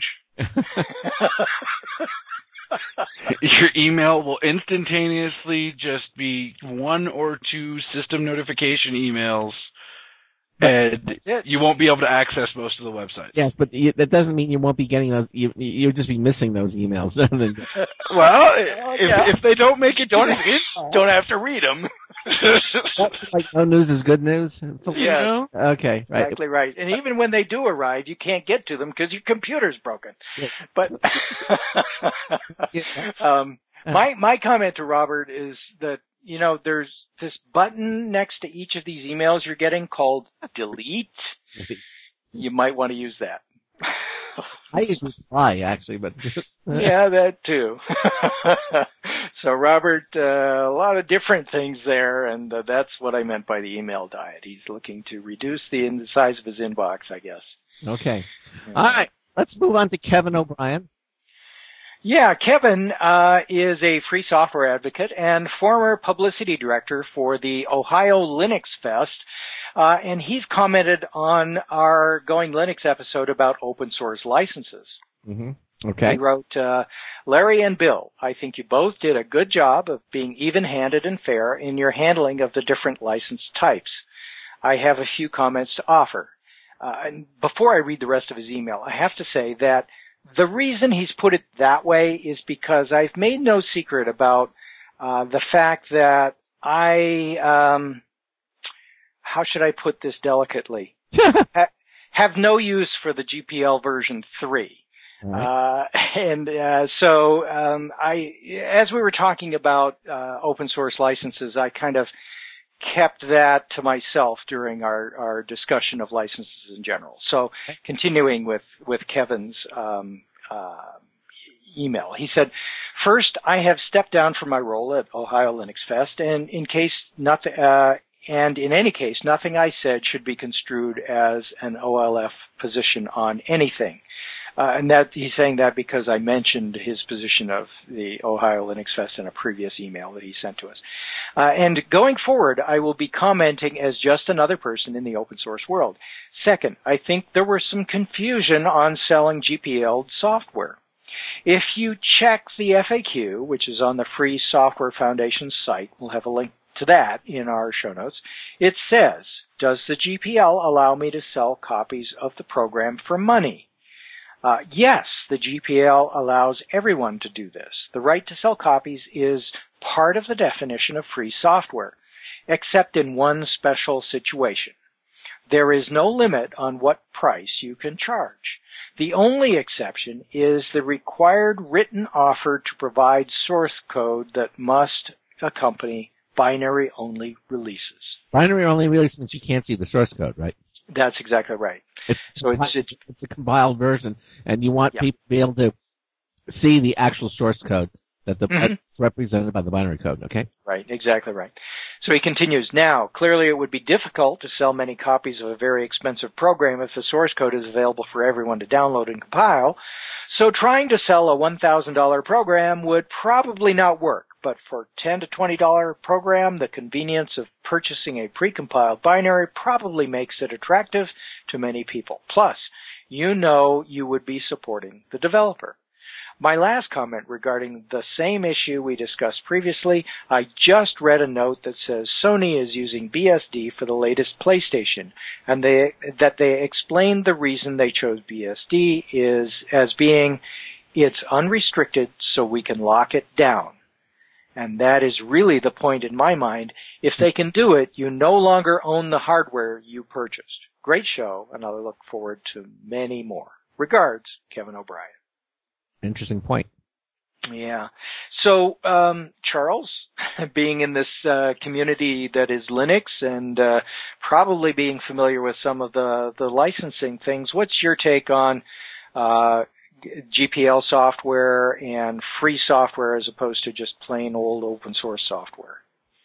Your email will instantaneously just be one or two system notification emails, and you won't be able to access most of the websites. Yes, but you, that doesn't mean you won't be getting those. You, you'll just be missing those emails. Well, if, yeah. if they don't make it, don't don't have to read them. Like no news is good news. Yeah. Okay. Right. Exactly right. And even when they do arrive, you can't get to them because your computer's broken. Yes. But um, my my comment to Robert is that you know there's this button next to each of these emails you're getting called delete. You might want to use that. I usually fly, actually, but yeah, that too. So, Robert, uh, a lot of different things there, and uh, that's what I meant by the email diet. He's looking to reduce the, in the size of his inbox, I guess. Okay. Yeah. All right. Let's move on to Kevin O'Brien. Yeah, Kevin uh, is a free software advocate and former publicity director for the Ohio Linux Fest, uh, and he's commented on our Going Linux episode about open source licenses. Mm-hmm. Okay. He wrote, uh, Larry and Bill, I think you both did a good job of being even-handed and fair in your handling of the different license types. I have a few comments to offer. Uh, and before I read the rest of his email, I have to say that the reason he's put it that way is because I've made no secret about uh, the fact that I, um, how should I put this delicately, ha- have no use for the G P L version three. Right. Uh, and uh, so um, I, as we were talking about uh, open source licenses, I kind of kept that to myself during our, our discussion of licenses in general. So continuing with, with Kevin's um, uh, email, he said, first, I have stepped down from my role at Ohio Linux Fest, and in case nothing, uh, and in any case, nothing I said should be construed as an O L F position on anything. Uh, and that he's saying that because I mentioned his position of the Ohio Linux Fest in a previous email that he sent to us. Uh, and going forward, I will be commenting as just another person in the open source world. Second, I think there was some confusion on selling G P L software. If you check the F A Q, which is on the Free Software Foundation site, we'll have a link to that in our show notes, it says, does the G P L allow me to sell copies of the program for money? Uh, yes, the G P L allows everyone to do this. The right to sell copies is part of the definition of free software, except in one special situation. There is no limit on what price you can charge. The only exception is the required written offer to provide source code that must accompany binary-only releases. Binary-only releases means you can't see the source code, right? That's exactly right. It's, so it's, it's, it's a compiled version, and you want yeah. people to be able to see the actual source code that the mm-hmm. that's represented by the binary code, okay? Right, exactly right. So he continues, now, clearly it would be difficult to sell many copies of a very expensive program if the source code is available for everyone to download and compile. So trying to sell a one thousand dollars program would probably not work. But for ten to twenty dollars program, the convenience of purchasing a precompiled binary probably makes it attractive to many people. Plus, you know you would be supporting the developer. My last comment regarding the same issue we discussed previously, I just read a note that says Sony is using B S D for the latest PlayStation, and they, that they explained the reason they chose B S D is as being it's unrestricted so we can lock it down. And that is really the point in my mind. If they can do it, you no longer own the hardware you purchased. Great show, and I look forward to many more. Regards, Kevin O'Brien. Interesting point. Yeah. So, um, Charles, being in this uh, community that is Linux and uh, probably being familiar with some of the, the licensing things, what's your take on uh G P L software and free software as opposed to just plain old open source software?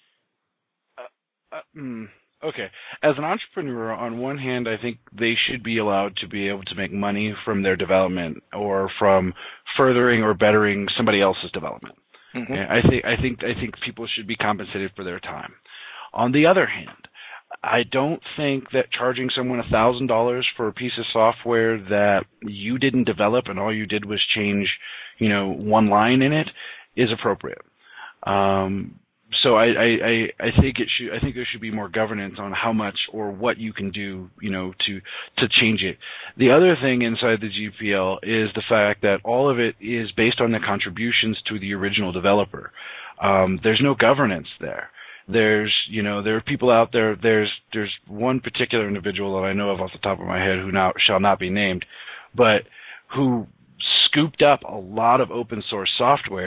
Uh, uh, mm, okay. As an entrepreneur, on one hand, I think they should be allowed to be able to make money from their development or from furthering or bettering somebody else's development. Mm-hmm. Okay? I think I think I think people should be compensated for their time. On the other hand, I don't think that charging someone one thousand dollars for a piece of software that you didn't develop and all you did was change, you know, one line in it is appropriate. Um, so I, I, I think it should, I think there should be more governance on how much or what you can do, you know, to, to change it. The other thing inside the G P L is the fact that all of it is based on the contributions to the original developer. Um, there's no governance there. There's, you know, there are people out there, there's, there's one particular individual that I know of off the top of my head who now shall not be named, but who scooped up a lot of open source software,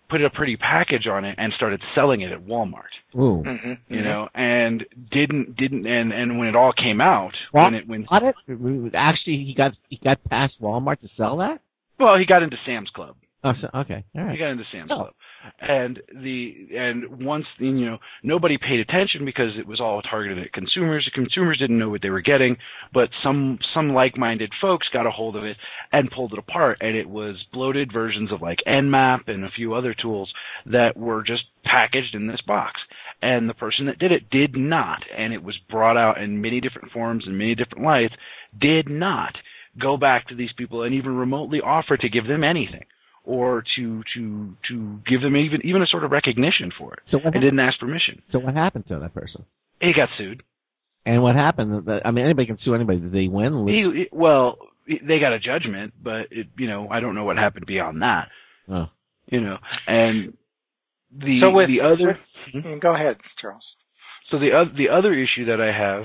put a pretty package on it and started selling it at Walmart. Ooh. Mm-hmm, you mm-hmm. know, and didn't didn't and, and when it all came out, Well, when it when got it? Actually, he got he got past Walmart to sell that. well, he got into Sam's Club. Oh, so, okay, all right. He got into Sam's Oh. Club, and the and once you know nobody paid attention because it was all targeted at consumers. The consumers didn't know what they were getting, but some some like-minded folks got a hold of it and pulled it apart, and it was bloated versions of like Nmap and a few other tools that were just packaged in this box. And the person that did it did not, and it was brought out in many different forms and many different lights, did not go back to these people and even remotely offer to give them anything. Or to to to give them even even a sort of recognition for it. So what and didn't ask permission. So what happened to that person? He got sued. And what happened? I mean, anybody can sue anybody. Did they win? He, he, well, they got a judgment, but it, you know, I don't know what happened beyond that. Oh. You know, and the so with, the other. With, go ahead, Charles. So the uh, the other issue that I have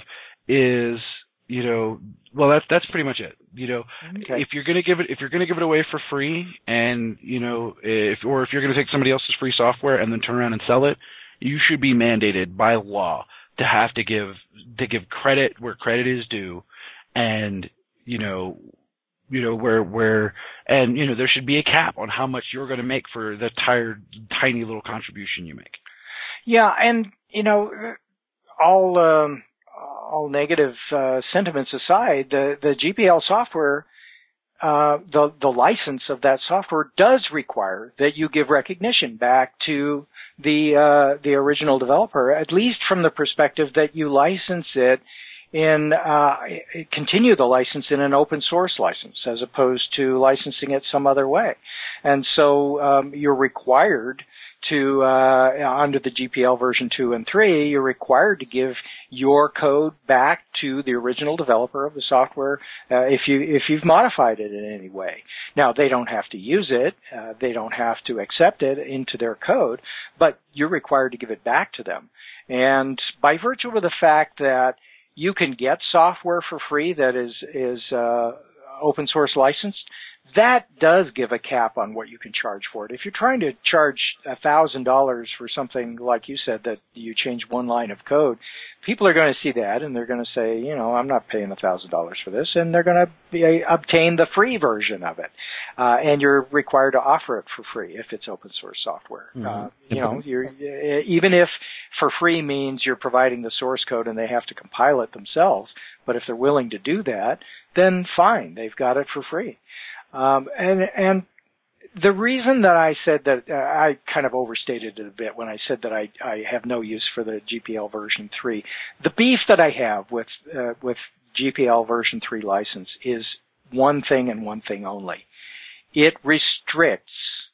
is, you know, well, that's that's pretty much it. You know, okay. if you're gonna give it if you're gonna give it away for free, and you know, if or if you're gonna take somebody else's free software and then turn around and sell it, you should be mandated by law to have to give to give credit where credit is due, and you know, you know where where and you know there should be a cap on how much you're going to make for the tired, tiny little contribution you make. Yeah, and you know, all. Um, all negative uh, sentiments aside, the, the G P L software, uh, the, the license of that software does require that you give recognition back to the, uh, the original developer, at least from the perspective that you license it in, uh, continue the license in an open source license as opposed to licensing it some other way. And so, um, you're required to, uh, under the G P L version two and three, you're required to give your code back to the original developer of the software, uh, if you, if you've modified it in any way. Now, they don't have to use it, uh, they don't have to accept it into their code, but you're required to give it back to them. And by virtue of the fact that you can get software for free that is, is, uh, open source licensed, that does give a cap on what you can charge for it. If you're trying to charge a thousand dollars for something, like you said, that you change one line of code, people are going to see that and they're going to say, you know, I'm not paying a thousand dollars for this, and they're going to be, obtain the free version of it. Uh, and you're required to offer it for free if it's open source software. Mm-hmm. Uh, you know, you're, even if for free means you're providing the source code and they have to compile it themselves, but if they're willing to do that, then fine, they've got it for free. Um, and, and the reason that I said that, uh, I kind of overstated it a bit when I said that I, I have no use for the G P L version three. The beef that I have with, uh, with G P L version three license is one thing and one thing only. It restricts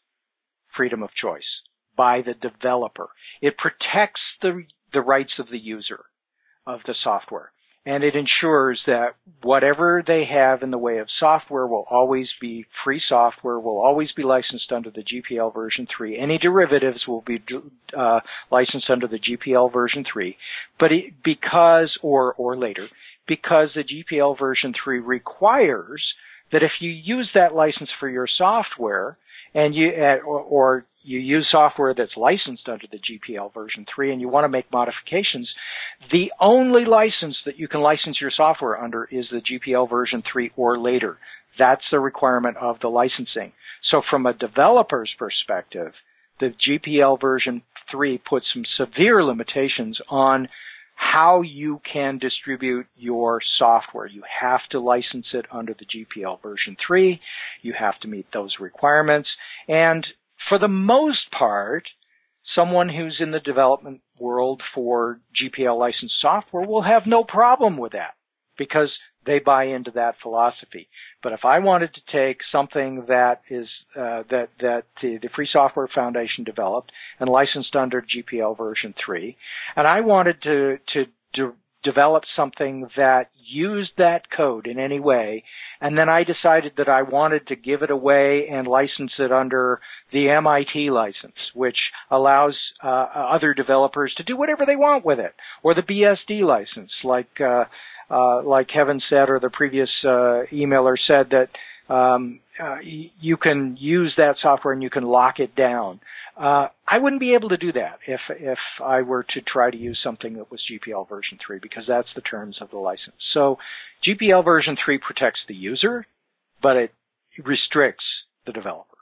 freedom of choice by the developer. It protects the, the rights of the user of the software. And it ensures that whatever they have in the way of software will always be free software, will always be licensed under the G P L version three. Any derivatives will be uh, licensed under the G P L version three, but it, because, or, or later, because the G P L version three requires that if you use that license for your software, and you, uh, or, or you use software that's licensed under the G P L version three and you want to make modifications, the only license that you can license your software under is the G P L version three or later. That's the requirement of the licensing. So from a developer's perspective, the G P L version three puts some severe limitations on how you can distribute your software. You have to license it under the G P L version three. You have to meet those requirements. And for the most part, someone who's in the development world for G P L licensed software will have no problem with that because they buy into that philosophy. But if I wanted to take something that is uh, that that the, the Free Software Foundation developed and licensed under G P L version three, and I wanted to to de- develop something that used that code in any way, and then I decided that I wanted to give it away and license it under the M I T license, which allows uh, other developers to do whatever they want with it, or the B S D license, like uh, uh, like Kevin said, or the previous uh, emailer said, that um, uh, y- you can use that software and you can lock it down. Uh, I wouldn't be able to do that if if I were to try to use something that was G P L version three, because that's the terms of the license. So G P L version three protects the user, but it restricts the developer.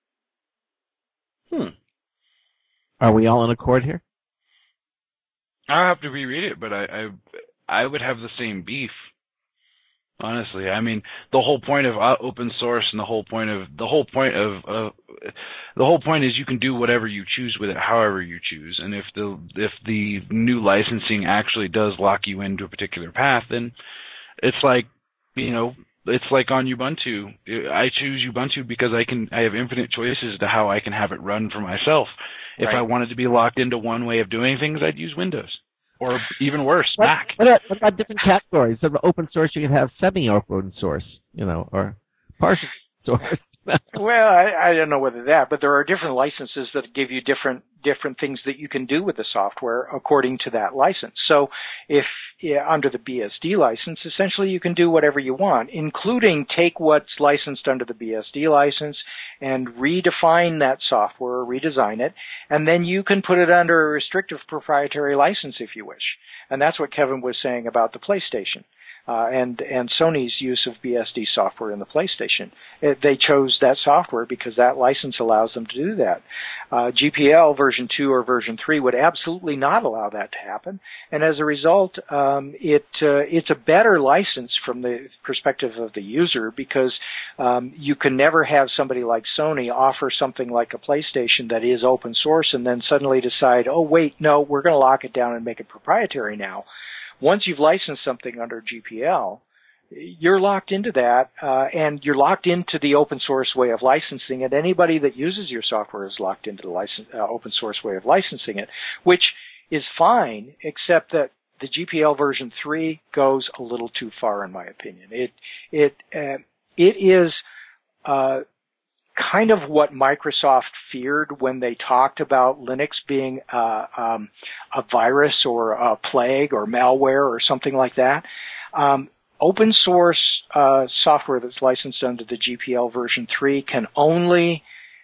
Hmm. Are we all in accord here? I'll have to reread it, but I, I I would have the same beef. Honestly, I mean, the whole point of open source and the whole point of the whole point of uh, the whole point is you can do whatever you choose with it, however you choose. And if the if the new licensing actually does lock you into a particular path, then it's like, you know, it's like on Ubuntu. I choose Ubuntu because I can I have infinite choices to how I can have it run for myself. If Right. I wanted to be locked into one way of doing things, I'd use Windows. Or even worse, What, Mac. what, about, what about different categories? Of open source, you can have semi-open source, you know, or partial source. Well, I, I don't know whether that, but there are different licenses that give you different different things that you can do with the software according to that license. So if yeah, under the B S D license, essentially you can do whatever you want, including take what's licensed under the B S D license and redefine that software, redesign it, and then you can put it under a restrictive proprietary license if you wish. And that's what Kevin was saying about the PlayStation. Uh, and, and Sony's use of B S D software in the PlayStation. It, they chose that software because that license allows them to do that. Uh, G P L version two or version three would absolutely not allow that to happen. And as a result, um, it, uh, it's a better license from the perspective of the user because, um, you can never have somebody like Sony offer something like a PlayStation that is open source and then suddenly decide, oh wait, no, we're going to lock it down and make it proprietary now. Once you've licensed something under G P L, you're locked into that, uh, and you're locked into the open source way of licensing it. Anybody that uses your software is locked into the license, uh, open source way of licensing it, which is fine, except that the G P L version three goes a little too far, in my opinion. It it uh, it is uh, kind of what Microsoft feared when they talked about Linux being uh, um, a virus or a plague or malware or something like that. Um, open source uh, software that's licensed under the G P L version three can only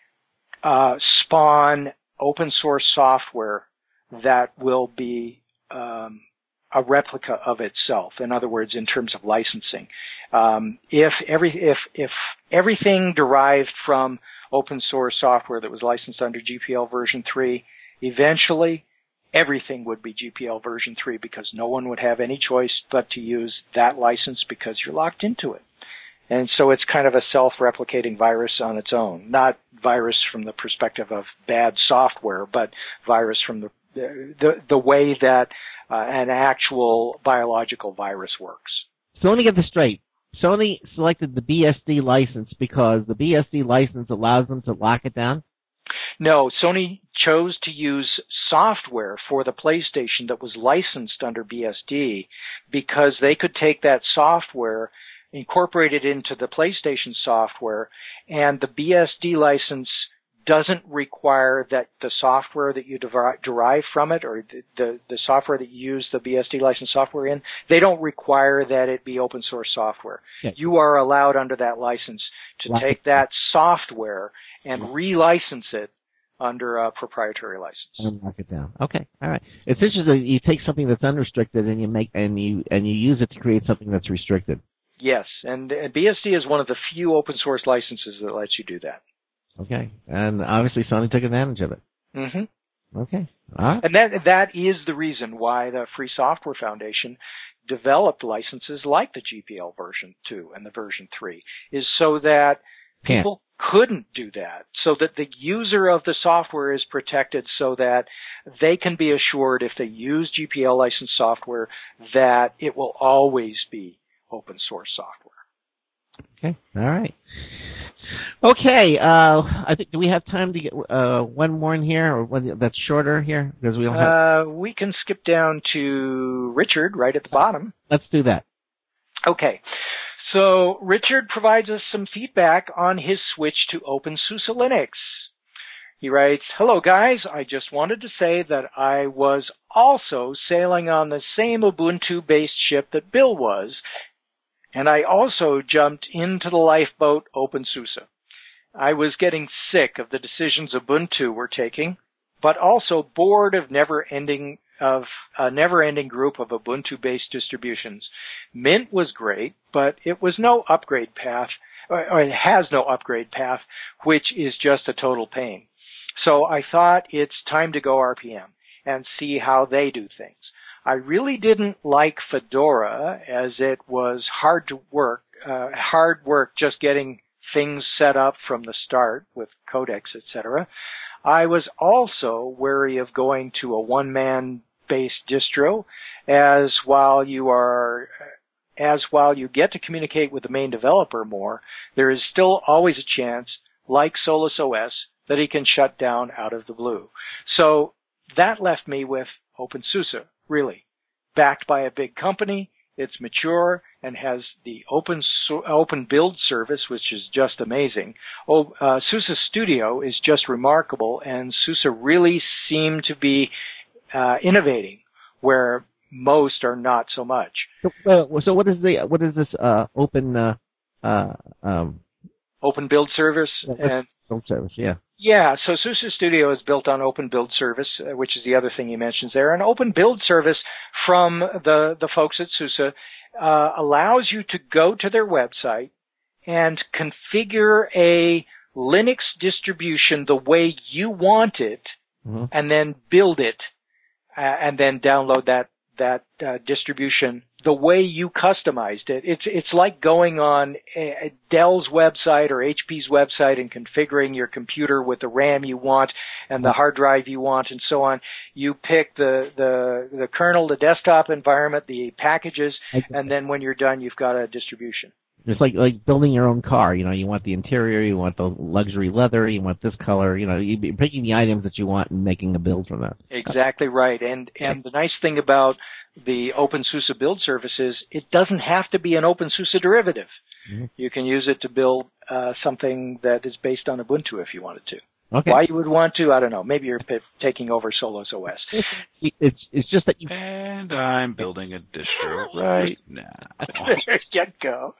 uh, spawn open source software that will be um, a replica of itself. In other words, in terms of licensing, um, if every if if everything derived from open source software that was licensed under G P L version three, eventually everything would be G P L version three because no one would have any choice but to use that license because you're locked into it. And so it's kind of a self-replicating virus on its own, not virus from the perspective of bad software, but virus from the the, the way that uh, an actual biological virus works. So let me get this straight. Sony selected the B S D license because the B S D license allows them to lock it down? No, Sony chose to use software for the PlayStation that was licensed under B S D because they could take that software, incorporate it into the PlayStation software, and the B S D license doesn't require that the software that you derive from it or the, the, the software that you use the B S D license software in, they don't require that it be open source software. Okay. You are allowed under that license to lock take that software and relicense it under a proprietary license. And lock it down. Okay, all right. It's interesting. You take something that's unrestricted and you make and you and you use it to create something that's restricted. Yes, and B S D is one of the few open source licenses that lets you do that. Okay, and obviously Sony took advantage of it. Mm-hmm. Okay, all right. And that that is the reason why the Free Software Foundation developed licenses like the G P L version two and the version three, is so that people yeah. couldn't do that, so that the user of the software is protected, so that they can be assured if they use G P L licensed software that it will always be open source software. Okay, all right. Okay, uh, I think do we have time to get uh, one more in here, or one that's shorter here because we don't have. Uh, we can skip down to Richard right at the bottom. Let's do that. Okay, so Richard provides us some feedback on his switch to OpenSUSE Linux. He writes, "Hello guys, I just wanted to say that I was also sailing on the same Ubuntu-based ship that Bill was, And I also jumped into the lifeboat OpenSUSE. I was getting sick of the decisions Ubuntu were taking, but also bored of never-ending of a never-ending group of Ubuntu-based distributions. Mint was great, but it was no upgrade path, or it has no upgrade path, which is just a total pain. So I thought it's time to go R P M and see how they do things. I really didn't like Fedora, as it was hard to work, uh, hard work just getting things set up from the start with codecs, et cetera. I was also wary of going to a one-man based distro, as while you are, as while you get to communicate with the main developer more, there is still always a chance, like Solus O S, that he can shut down out of the blue. So that left me with OpenSUSE, really. Backed by a big company, it's mature and has the open open build service, which is just amazing. Oh, uh, SUSE Studio is just remarkable, and SUSE really seem to be uh, innovating where most are not so much. So, uh, so what is the what is this uh, open uh, uh, um, open build service? And build service, yeah. Yeah, so SUSE Studio is built on Open Build Service, uh, which is the other thing he mentions there. And Open Build Service from the, the folks at SUSE uh, allows you to go to their website and configure a Linux distribution the way you want it, mm-hmm. and then build it, uh, and then download that that uh, distribution the way you customized it. It's it's like going on a Dell's website or H P's website and configuring your computer with the RAM you want and the hard drive you want and so on. You pick the the the kernel, the desktop environment, the packages, and then when you're done, you've got a distribution. It's like like building your own car. You know, you want the interior, you want the luxury leather, you want this color. You know, you're picking the items that you want and making a build from that. Exactly right. And and the nice thing about the OpenSUSE build service is it doesn't have to be an OpenSUSE derivative. Mm-hmm. You can use it to build uh, something that is based on Ubuntu if you wanted to. Okay. Why you would want to, I don't know. Maybe you're p- taking over Solus O S. It's it's just that you... And I'm building a distro right now. There you go.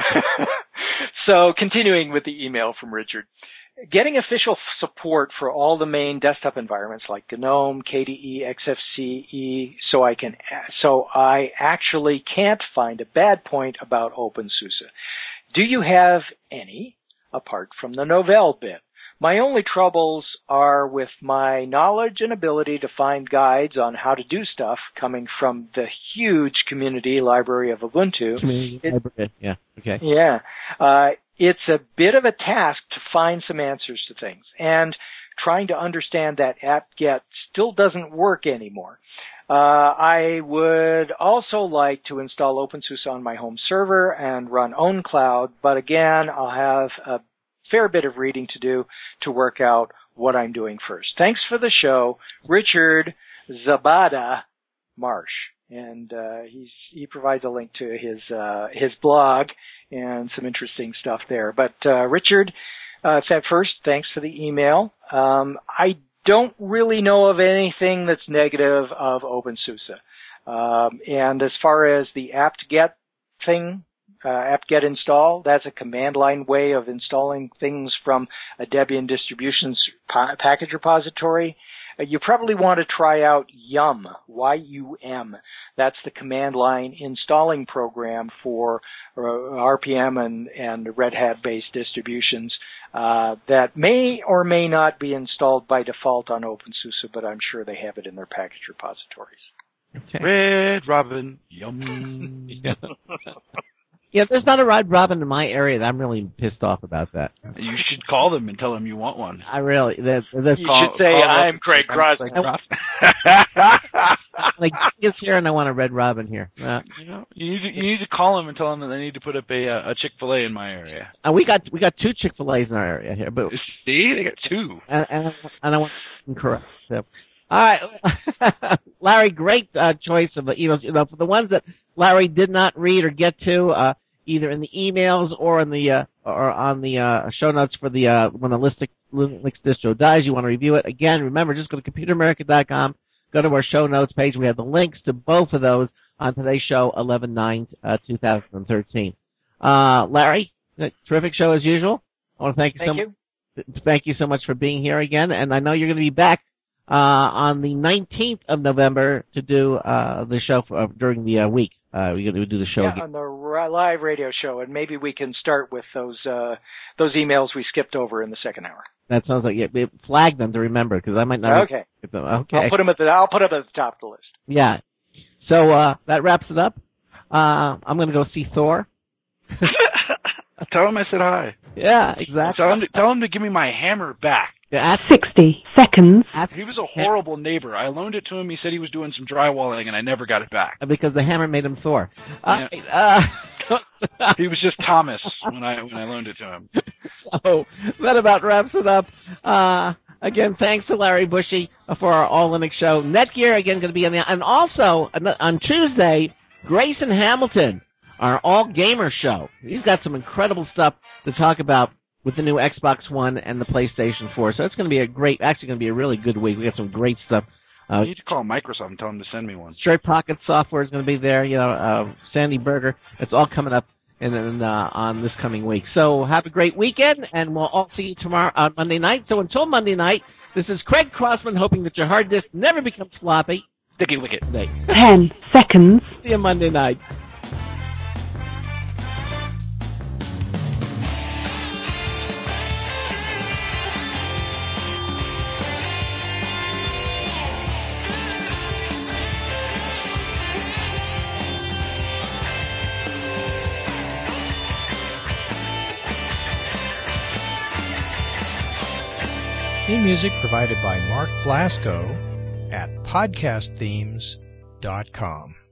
So, continuing with the email from Richard. Getting official support for all the main desktop environments like GNOME, K D E, X F C E, so I can, so I actually can't find a bad point about OpenSUSE. Do you have any, apart from the Novell bit? My only troubles are with my knowledge and ability to find guides on how to do stuff coming from the huge community library of Ubuntu. Community it, library, yeah, okay. Yeah. Uh, it's a bit of a task to find some answers to things. And trying to understand that apt-get still doesn't work anymore. Uh, I would also like to install OpenSUSE on my home server and run OwnCloud, but again, I'll have a fair bit of reading to do to work out what I'm doing first. Thanks for the show, Richard Zabada Marsh. And uh, he's, he provides a link to his uh, his blog and some interesting stuff there. But uh, Richard, uh, at first, thanks for the email. Um, I don't really know of anything that's negative of OpenSUSE. Um, and as far as the apt-get thing, uh, apt-get install, that's a command line way of installing things from a Debian distributions pa- package repository. Uh, you probably want to try out Yum, Y U M. That's the command line installing program for uh, R P M and, and Red Hat-based distributions uh, that may or may not be installed by default on OpenSUSE, but I'm sure they have it in their package repositories. Okay. Red Robin, Yum. Yeah. Yeah, there's not a Red Robin in my area. That I'm really pissed off about that. You should call them and tell them you want one. I really. That's, that's you call, should say, I'm Craig Crosby. Like, it's here and I want a Red Robin here. Uh, you know, you need to, you need to call them and tell them that they need to put up a a Chick-fil-A in my area. And we got we got two Chick-fil-A's in our area here, but see, they got two. And, and, and I want incorrect. So. All right, Larry, great uh, choice of the emails. You know, for the ones that Larry did not read or get to, uh, either in the emails or in the uh, or on the uh, show notes for the uh, when the Linux, Linux distro dies, you want to review it. Again, remember, just go to computer america dot com, go to our show notes page. We have the links to both of those on today's show, eleven nine twenty thirteen. Uh, Larry, terrific show as usual. I want to thank you Thank so you. much. Thank you so much for being here again, and I know you're going to be back uh, on the nineteenth of November to do uh, the show for, uh, during the uh, week. Uh, we're going to do the show yeah, again. on the r- live radio show, and maybe we can start with those uh, those emails we skipped over in the second hour. That sounds like yeah, flag them to remember because I might not. Okay. Get them. Okay. I'll put them at the I'll put them at the top of the list. Yeah. So uh, that wraps it up. Uh, I'm going to go see Thor. Tell him I said hi. Yeah, exactly. Tell him to, tell him to give me my hammer back. Yeah, at sixty seconds. He was a horrible neighbor. I loaned it to him. He said he was doing some drywalling, and I never got it back. Because the hammer made him Thor. Uh, Yeah. uh, He was just Thomas when I when I loaned it to him. So that about wraps it up. Uh, again, thanks to Larry Bushy for our All Linux show. Netgear, again, going to be on the... And also, on Tuesday, Grayson Hamilton, our All Gamer show. He's got some incredible stuff to talk about with the new Xbox One and the PlayStation four. So it's going to be a great... Actually going to be a really good week. We got some great stuff. Uh, You need to call Microsoft and tell them to send me one. Straight Pocket Software is going to be there. You know, uh, Sandy Berger. It's all coming up and then uh, on this coming week. So have a great weekend, and we'll all see you tomorrow on Monday night. So until Monday night, this is Craig Crossman hoping that your hard disk never becomes floppy. Dicky Wicket. Ten seconds. See you Monday night. Theme music provided by Mark Blasco at podcast themes dot com.